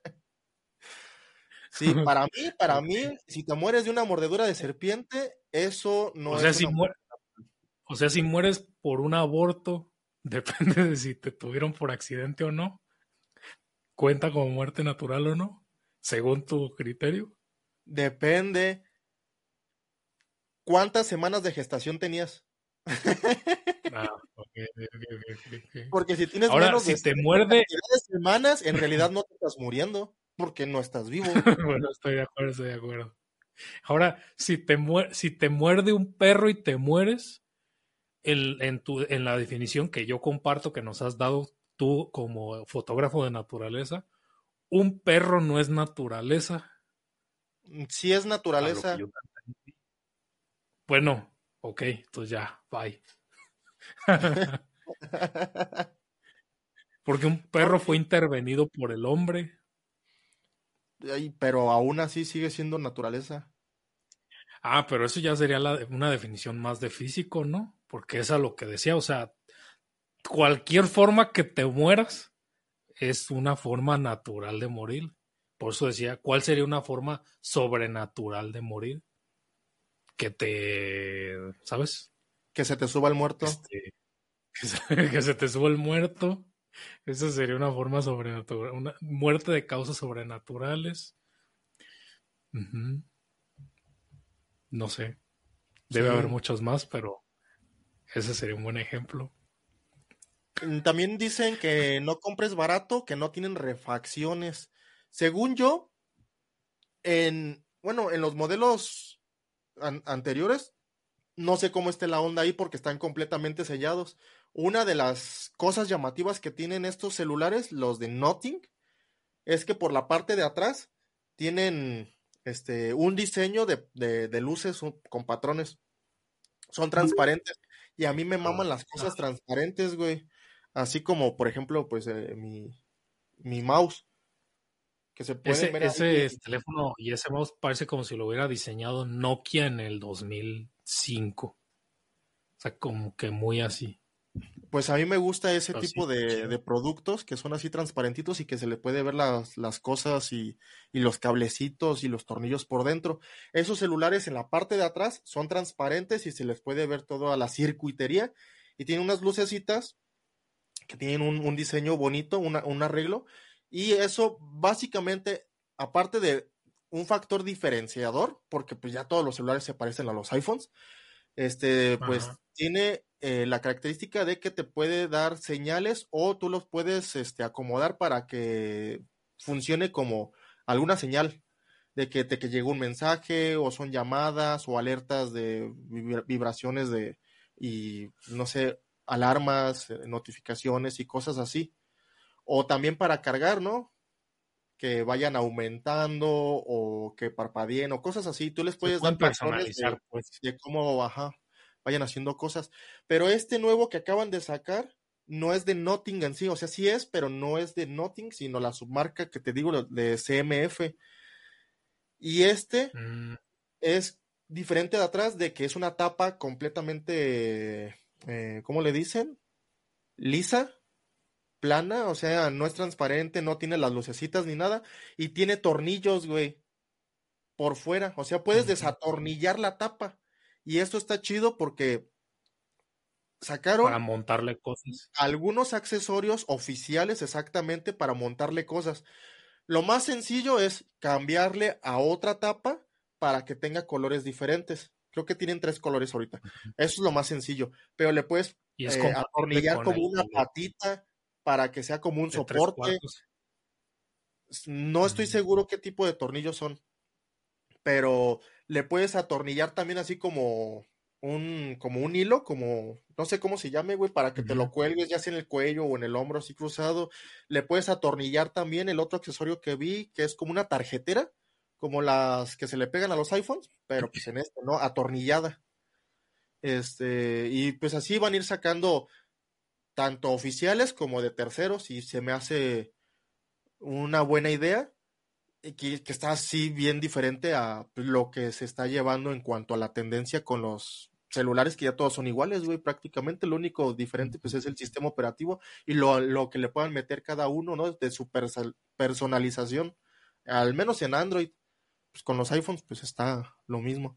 Sí, para Ok. mí, si te mueres de una mordedura de serpiente, eso O no sea, es si una muer- o sea, si mueres por un aborto, depende de si te tuvieron por accidente o no. ¿Cuenta como muerte natural o no? Según tu criterio. depende cuántas semanas de gestación tenías. Ah, ok, ok, ok, ok. Porque si tienes Ahora, menos de si te cierta muerde, cantidad de semanas, en realidad no te estás muriendo, porque no estás vivo. bueno, estoy de acuerdo, estoy de acuerdo. Ahora, si te muerde un perro y te mueres, en la definición que yo comparto que nos has dado tú como fotógrafo de naturaleza, un perro no es naturaleza, Si es a lo que naturaleza, yo entendí. Bueno, ok, entonces ya, bye. Porque un perro fue porque, intervenido por el hombre. pero aún así sigue siendo naturaleza. Ah, pero eso ya sería una definición más de físico, ¿no? Porque es a lo que decía, o sea, cualquier forma que te mueras es una forma natural de morir. Por eso decía, ¿cuál sería una forma sobrenatural de morir? Que te, ¿sabes? Que se te suba el muerto. Este, que se te suba el muerto. Esa sería una forma sobrenatural, una muerte de causas sobrenaturales. Ujú. No sé, debe haber Sí. muchos más, pero ese sería un buen ejemplo. También dicen que no compres barato, que no tienen refacciones. Según yo, bueno, en los modelos anteriores, no sé cómo esté la onda ahí porque están completamente sellados. Una de las cosas llamativas que tienen estos celulares, los de Nothing, es que por la parte de atrás tienen un diseño de luces con patrones. Son transparentes. Y a mí me Ah, maman las ah, cosas transparentes, güey. Así como, por ejemplo, pues mi mouse, que se pueden ver ahí. ese teléfono y ese mouse parece como si lo hubiera diseñado Nokia en el 2005. O sea, como que muy así. Pues a mí me gusta ese Pero sí, tipo chido. de productos que son así transparentitos y que se le puede ver las cosas y los cablecitos y los tornillos por dentro. Esos celulares en la parte de atrás son transparentes y se les puede ver toda la circuitería y tienen unas lucecitas que tienen un diseño bonito, un arreglo y eso básicamente, aparte de un factor diferenciador, porque pues ya todos los celulares se parecen a los iPhones, Ajá. pues tiene la característica de que te puede dar señales o tú los puedes acomodar para que funcione como alguna señal de que llegó un mensaje o son llamadas o alertas de vibraciones y no sé, alarmas, notificaciones y cosas así. O también para cargar, ¿no? Que vayan aumentando o que parpadeen o cosas así. Tú les Se puedes pueden dar patrones personalizar, pues. de cómo ajá, vayan haciendo cosas. Pero este nuevo que acaban de sacar no es de Nothing en sí, o sea, sí es, pero no es de Nothing, sino la submarca que te digo de CMF. Y Mm, es diferente de atrás de que es una tapa completamente, ¿cómo le dicen? Lisa, plana, o sea, no es transparente, no tiene las lucecitas ni nada, y tiene tornillos, güey, por fuera, o sea, puedes ujú. desatornillar la tapa. Y esto está chido porque Para sacaron montarle cosas. algunos accesorios oficiales exactamente para montarle cosas. Lo más sencillo es cambiarle a otra tapa para que tenga colores diferentes. Creo que tienen tres colores ahorita. Eso es lo más sencillo. Pero le puedes Y es compatible atornillar con como el una patita para que sea como un de tres soporte. cuartos. No estoy Mm, seguro qué tipo de tornillos son, pero le puedes atornillar también así como un hilo, como, no sé cómo se llame, güey, para que te lo ujú. cuelgues ya sea en el cuello o en el hombro así cruzado. Le puedes atornillar también el otro accesorio que vi, que es como una tarjetera como las que se le pegan a los iPhones, pero pues en este, ¿no? Atornillada. Y pues así van a ir sacando tanto oficiales como de terceros, y se me hace una buena idea, y que está así bien diferente a lo que se está llevando en cuanto a la tendencia con los celulares, que ya todos son iguales, güey, prácticamente. Lo único diferente pues es el sistema operativo y lo que le puedan meter cada uno, ¿no? De su personalización, al menos en Android. Pues con los iPhones pues está lo mismo.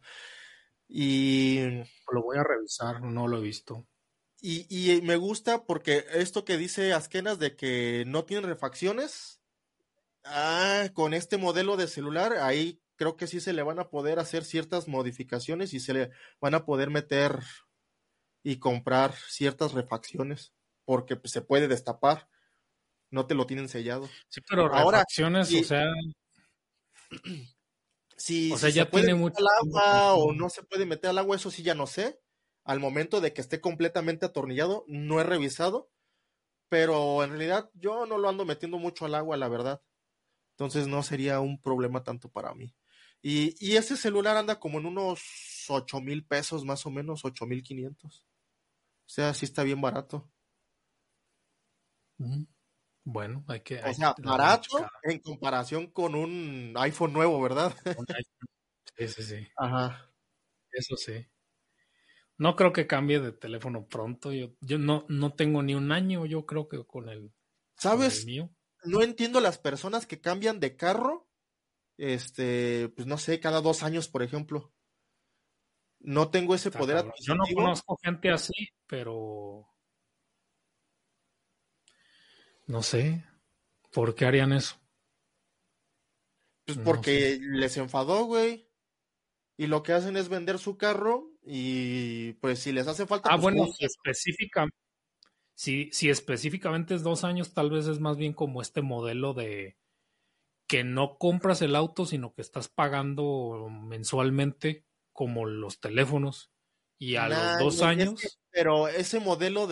Y Lo voy a revisar, no lo he visto. Y me gusta porque esto que dice Askenas de que no tienen refacciones, con este modelo de celular, ahí creo que sí se le van a poder hacer ciertas modificaciones y se le van a poder meter y comprar ciertas refacciones, porque pues, se puede destapar, no te lo tienen sellado. Sí, pero Ahora, refacciones, si, o sea, si se ya puede tiene meter mucho al tiempo que agua o no. no se puede meter al agua, eso sí ya no sé. Al momento de que esté completamente atornillado, no he revisado, pero en realidad yo no lo ando metiendo mucho al agua, la verdad. Entonces no sería un problema tanto para mí. Y ese celular anda como en unos 8,000 pesos, más o menos, 8,500. O sea, sí está bien barato. Mm, Bueno, O hay sea, que darle una barato checada. en comparación con un iPhone nuevo, ¿verdad? Un iPhone. Sí, sí, sí. Ajá. Eso sí. No creo que cambie de teléfono pronto. Yo no tengo ni un año, yo creo que con el ¿Sabes? mío. No entiendo las personas que cambian de carro, pues no sé, cada 2 años, por ejemplo. No tengo ese Está poder cabrón. Yo no adquisitivo, conozco gente así, pero no sé por qué harían eso. pues No sé. porque les enfadó, güey. Y lo que hacen es vender su carro y pues si les hace falta, Ah, pues bueno, juntan. si específicamente es 2 años, tal vez es más bien como este modelo de que no compras el auto, sino que estás pagando mensualmente como los teléfonos. Y a los Nah, dos güey, es que, años, pero ese modelo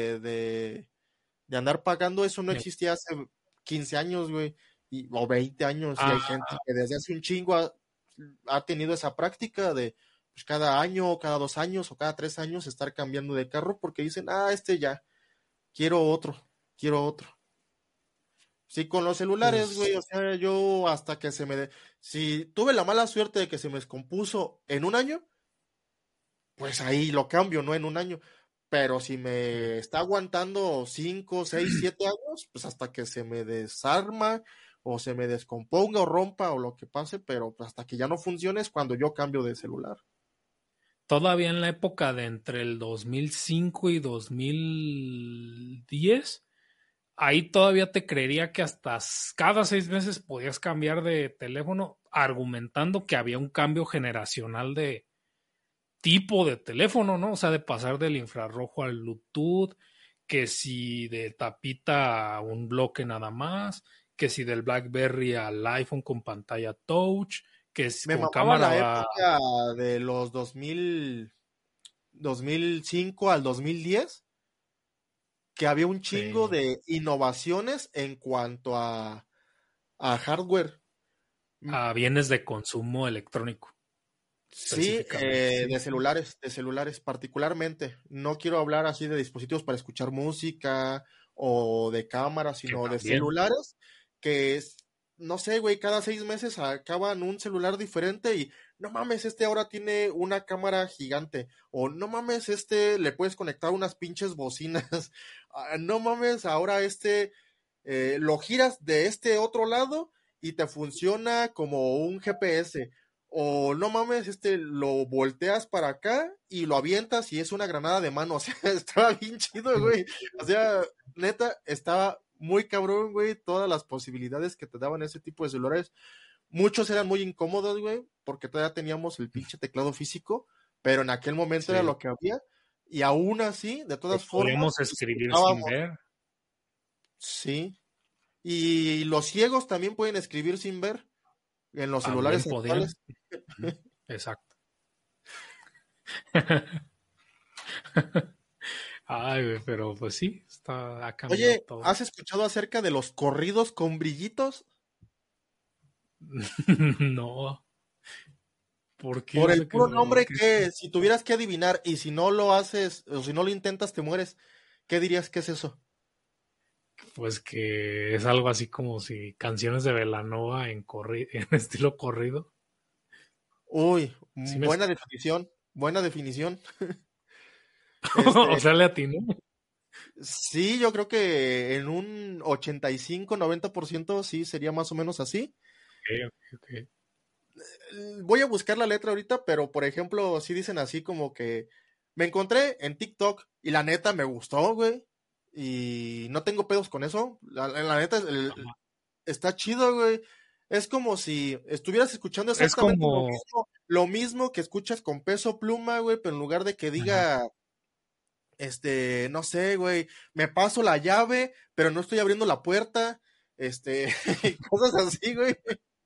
de andar pagando, eso no eh, existía hace 15 años, güey, o 20 años, y hay ah, gente que desde hace un chingo ha tenido esa práctica de pues, cada año, o cada 2 años, o cada 3 años estar cambiando de carro porque dicen, ya, quiero otro, quiero otro. Sí, con los celulares, pues güey, o sea, yo hasta que si tuve la mala suerte de que se me descompuso en un año, pues ahí lo cambio, ¿no? En un año. Pero si me está aguantando 5, 6, 7 años, pues hasta que se me desarma o se me descomponga o rompa o lo que pase, pero pues hasta que ya no funcione es cuando yo cambio de celular. todavía en la época de entre el 2005 y 2010, ahí todavía te creería que hasta cada 6 meses podías cambiar de teléfono, argumentando que había un cambio generacional de tipo de teléfono, ¿no? O sea, de pasar del infrarrojo al Bluetooth, que si de tapita a un bloque nada más, que si del BlackBerry al iPhone con pantalla touch, que es Me con mamaba cámara la va. época de los 2005 al 2010, que había un chingo Sí, de innovaciones en cuanto a hardware. a bienes de consumo electrónico, Sí, específicamente. Sí, sí. de celulares particularmente. No quiero hablar así de dispositivos para escuchar música o de cámaras, Que sino de también. celulares que no sé, güey, cada 6 meses sacaban un celular diferente y no mames, ahora tiene una cámara gigante, o no mames, le puedes conectar unas pinches bocinas. No mames, ahora lo giras de este otro lado y te funciona como un GPS. O no mames, lo volteas para acá y lo avientas y es una granada de mano. O sea, estaba bien chido, güey. O sea, neta, estaba muy cabrón, güey. Todas las posibilidades que te daban ese tipo de celulares. Muchos eran muy incómodos, güey, porque todavía teníamos el pinche teclado físico, pero en aquel momento era Sí. lo que había. Y aún así, de Pero todas formas, podíamos escribir sin disfrutábamos. ver. Sí. Y los ciegos también pueden escribir sin ver en los También celulares podían. actuales. Ujú, exacto. Ay, güey, pero pues sí, ha cambiado Oye, todo. ¿has escuchado acerca de los corridos con brillitos? No, ¿por qué? Por O el sea, puro nombre que que, si tuvieras que adivinar y si no lo haces, o si no lo intentas, te mueres, ¿qué dirías que es eso? pues que es algo así como si canciones de Belanova en estilo corrido. Uy, Sí me... buena definición, buena definición. O Este, sea, le atiné. sí, yo creo que en un 85-90% sí sería más o menos así. Ok, ok, ok. Voy a buscar la letra ahorita, pero por ejemplo, sí dicen así como que me encontré en TikTok y la neta me gustó, güey. Y no tengo pedos con eso. La neta Ajá. está chido, güey. Es como si estuvieras escuchando Es exactamente como... lo mismo que escuchas con Peso Pluma, güey, pero en lugar de que Ajá. diga, no sé, güey, me paso la llave, pero no estoy abriendo la puerta, cosas así, güey.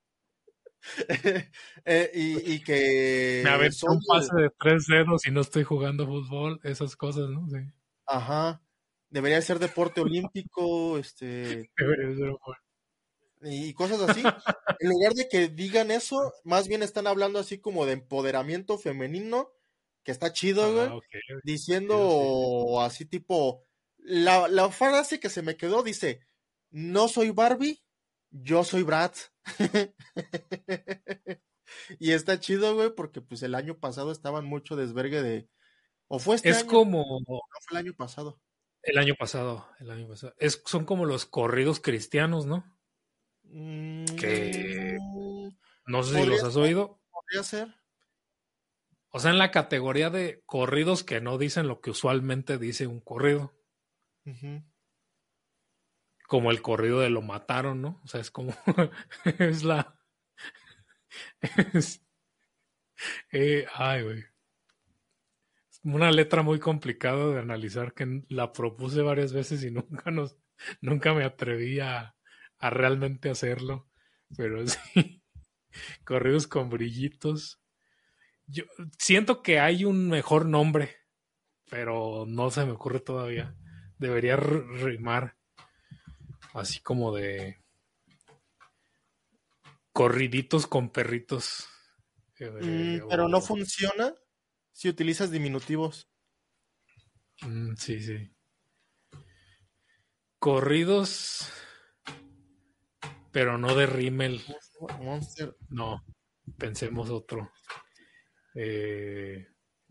Y Me que aventé soy un pase de 3 dedos y no estoy jugando fútbol, esas cosas, ¿no? Sí. ajá, debería ser deporte olímpico, Debería ser bueno. y cosas así. En lugar de que digan eso, más bien están hablando así como de empoderamiento femenino, que está chido, Ah, güey, ok, chido, sí. diciendo así tipo, la frase que se me quedó dice, no soy Barbie, yo soy Bratz. Y está chido, güey, porque pues el año pasado estaban mucho desvergue de, o fue este Es año, no como fue el año pasado. el año pasado. Son como los corridos cristianos, ¿no? Que Mm, no sé si podría los has ser, oído. podría ser. O sea, en la categoría de corridos que no dicen lo que usualmente dice un corrido. Ujú. Como el corrido de lo mataron, ¿no? O sea, es como... es la... es- ay, güey. Una letra muy complicada de analizar que la propuse varias veces y nunca me atreví a realmente hacerlo. Pero sí, corridos con brillitos. Yo siento que hay un mejor nombre, pero no se me ocurre todavía. Debería rimar así como de corriditos con perritos. Pero no O funciona si utilizas diminutivos. sí, sí. Corridos, pero no de rímel. Monster. No, pensemos otro. Eh,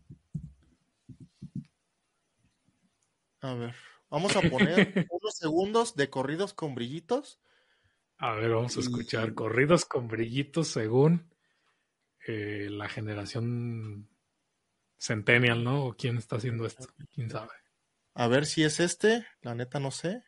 A ver, vamos a poner unos segundos de corridos con brillitos. a ver, vamos a escuchar Y corridos con brillitos según la generación Centennial, ¿no? ¿O quién está haciendo esto? ¿Quién sabe? a ver si es este. La neta no sé.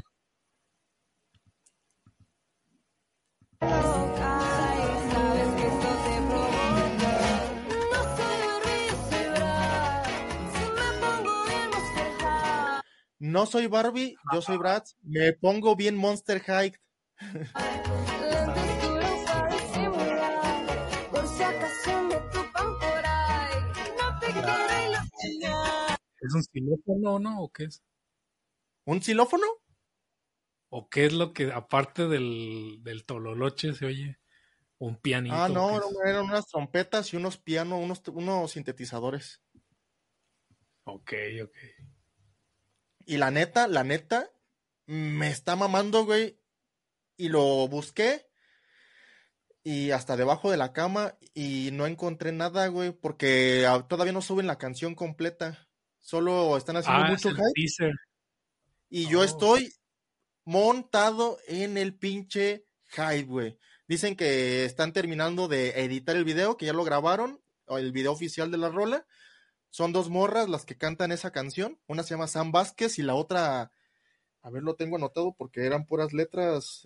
Sabes que esto te provoca. No soy Barbie, soy Brad. Si me pongo bien Monster High. No soy Barbie, yo soy Bratz. Me pongo bien Monster High. Lentes duros para disimular. Por si acaso me topan por ahí. No te quiero ilusionar. ¿Es un xilófono, no? ¿O qué es? ¿Un xilófono? ¿O qué es lo que, aparte del tololoche, se oye? ¿Un Ah, pianito o qué no, es? eran unas trompetas y unos pianos, unos sintetizadores. Ok, ok. Y la neta, me está mamando, güey. Y lo busqué y hasta debajo de la cama y no encontré nada, güey, porque todavía no suben la canción completa. Solo están haciendo Ah, es mucho el hype teaser. y yo Oh, ok. estoy montado en el pinche hype, güey. Dicen que están terminando de editar el video, que ya lo grabaron, o el video oficial de la rola. Son dos morras las que cantan esa canción. Una se llama Sam Vázquez y la otra, a ver, lo tengo anotado porque eran puras letras,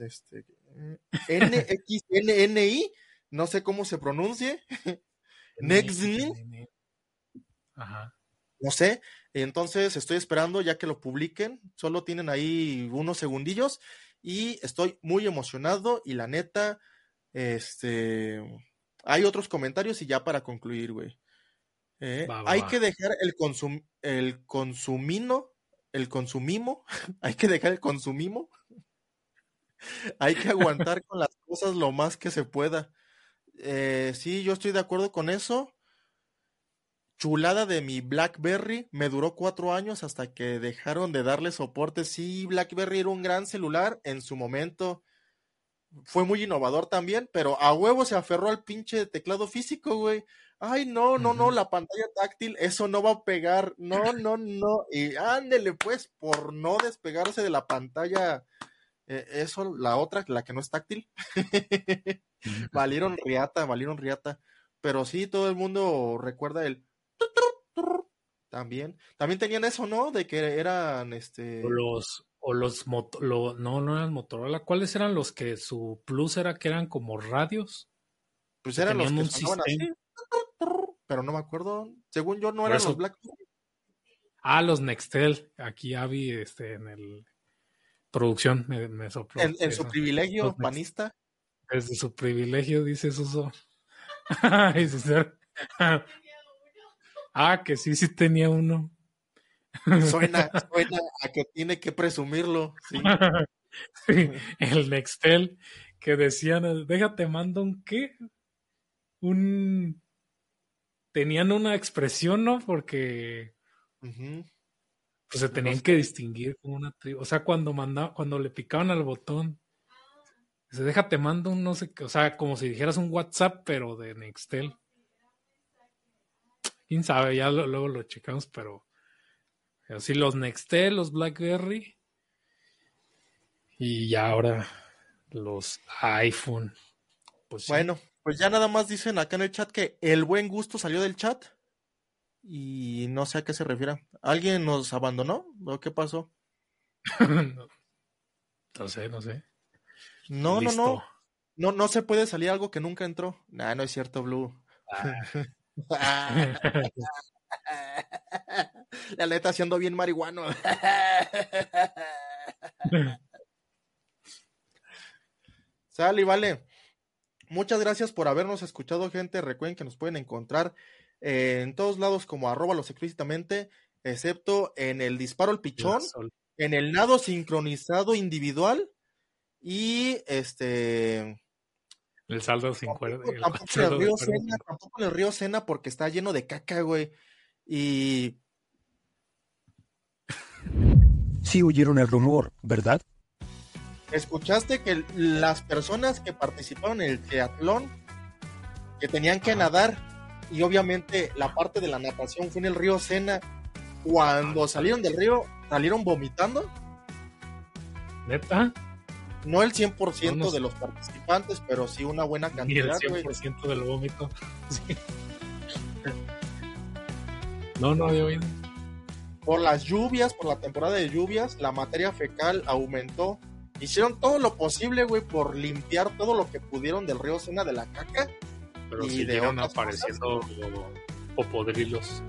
NXNNI, no sé cómo se pronuncie. Next, N. Ajá. no sé. Entonces estoy esperando ya que lo publiquen. Solo tienen ahí unos segundillos y estoy muy emocionado y la neta, este, hay otros comentarios y ya para concluir, güey. Va, va, Hay va. que dejar el consumimo, hay que dejar el consumimo Hay que aguantar con las cosas lo más que se pueda. Sí, yo estoy de acuerdo con eso. Chulada de mi BlackBerry, me duró 4 años hasta que dejaron de darle soporte. Sí, BlackBerry era un gran celular en su momento. Fue muy innovador también, pero a huevo se aferró al pinche teclado físico, güey. Ay, no, no, no, Ujú. la pantalla táctil, eso no va a pegar. No, no, no. Y ándele, pues, por no despegarse de la pantalla, eso, la otra, la que no es táctil, valieron riata, valieron riata. Pero sí, todo el mundo recuerda el también. También tenían eso, ¿no? De que eran, No, no eran Motorola. ¿Cuáles eran los que su plus era que eran como radios? pues Que eran los tenían que un sonaban sistema. así, pero no me acuerdo. Según yo, no Por eran los eso. BlackBerry. Los Nextel. Aquí Avi, en el producción me sopló En su eso. Los privilegio Next. panista. Desde su privilegio, dice Suso. Y su ser- que sí, sí tenía uno. Suena a que tiene que presumirlo, sí. Sí, el Nextel, que decían, déjate, mando un qué, un... Tenían una expresión, ¿no? Porque Ujú. pues, se No tenían sé. que distinguir como una tribu. O sea, cuando le picaban al botón, dice, déjate, mando un no sé qué. O sea, como si dijeras un WhatsApp, pero de Nextel. Quién sabe, ya luego lo checamos, pero así los Nextel, los BlackBerry y ya ahora los iPhone. Pues sí. Bueno, pues ya nada más dicen acá en el chat que el buen gusto salió del chat y no sé a qué se refiere. ¿Alguien nos abandonó o qué pasó? No, no sé. No, no, Listo. no. No, no se puede salir algo que nunca entró. Nah, no es cierto, Blue. La neta, siendo bien marihuano. Sale, vale. Muchas gracias por habernos escuchado, gente. Recuerden que nos pueden encontrar en todos lados como @los explícitamente, excepto en el disparo al La pichón, sol. en el nado sincronizado individual y El saldo sin cuerda. El tampoco en el saldo de río cuerda Sena, sin tampoco en el río Sena porque está lleno de caca, güey. Y Sí oyeron el rumor, ¿verdad? escuchaste que las personas que participaron en el triatlón, que tenían que Ajá. nadar, y obviamente la parte de la natación fue en el río Sena, cuando salieron del río, salieron vomitando. ¿Neta? No el No, 100% no de sé. los participantes, pero sí una buena Ni el cantidad, güey. 100% del vómito. Sí. No, no había oído. Por las lluvias, por la temporada de lluvias, la materia fecal aumentó. Hicieron todo lo posible, güey, por limpiar todo lo que pudieron del río Sena de la caca Pero y de siguieron otras cosas. apareciendo popodrilos.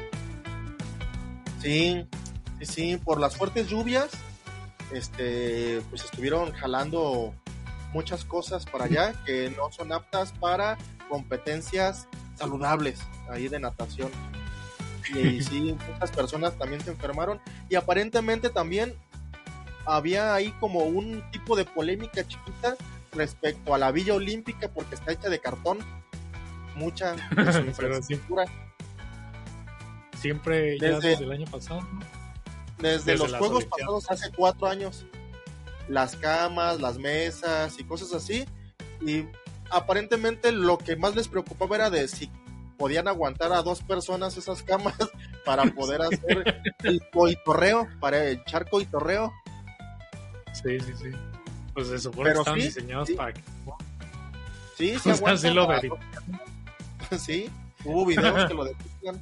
Sí, sí, sí, por las fuertes lluvias, pues estuvieron jalando muchas cosas para allá que no son aptas para competencias saludables ahí de natación. Y sí, muchas personas también se enfermaron y aparentemente también había ahí como un tipo de polémica chiquita respecto a la Villa Olímpica porque está hecha de cartón, mucha de su Pero sí, infraestructura. siempre, ya Desde, desde el año pasado, ¿no? desde Desde los las Juegos Olimpiadas. pasados hace 4 años, las camas, las mesas y cosas así, y aparentemente lo que más les preocupaba era de si podían aguantar a 2 personas esas camas para poder hacer el coitorreo, para echar coitorreo. Sí, sí, sí. Pues se supone que Pero estaban sí, diseñados sí, para que. sí, O sea, sí aguantan lo a verifican. sí, hubo videos que lo detectan.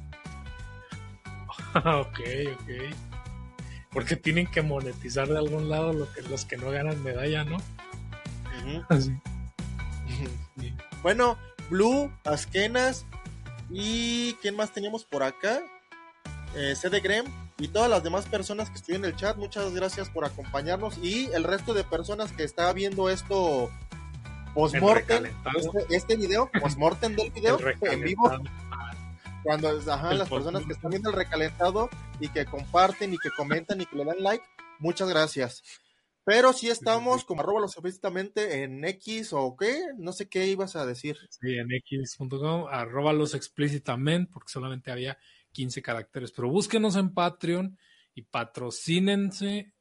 Ok, ok. Porque tienen que monetizar de algún lado los que no ganan medalla, ¿no? Ujú. Así. Sí. Bueno, Blue, Askenas y ¿quién más teníamos por acá? CD Grem y todas las demás personas que estuvieron en el chat, muchas gracias por acompañarnos y el resto de personas que está viendo esto post-mortem, recalentado. este video, post-mortem del video El en vivo, recalentado. cuando El las personas que post-mortem. están viendo el recalentado y que comparten y que comentan y que le dan like, muchas gracias. Pero sí Sí, sí, sí. estamos como arroba los explícitamente en X o qué, no sé qué ibas a decir. Sí, en x.com, arróbalos explícitamente, porque solamente había 15 caracteres. Pero búsquenos en Patreon y patrocínense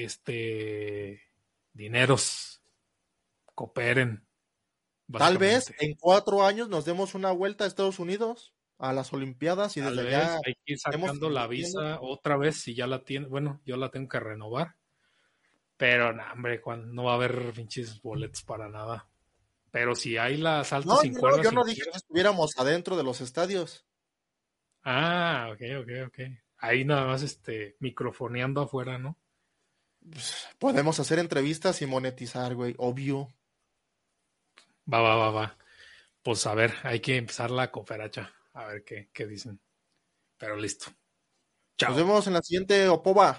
dineros, cooperen, Tal vez básicamente. en 4 años nos demos una vuelta a Estados Unidos, a las Olimpiadas, y Tal desde vez allá hay que ir estemos sacando la transmitiendo. visa otra vez si ya la tiene. Bueno, yo la tengo que renovar. Pero, no, hombre, no va a haber pinches boletos para nada. Pero si hay las saltos No, sin no, cuerda, yo sin no dije que cuerda. estuviéramos adentro de los estadios. Ah, ok, ok, ok. Ahí nada más microfoneando afuera, ¿no? Podemos hacer entrevistas y monetizar, güey, obvio. Va, va, va, va. Pues a ver, hay que empezar la cooperacha. A ver qué dicen. Pero listo. Nos Chao. vemos en la siguiente Opova.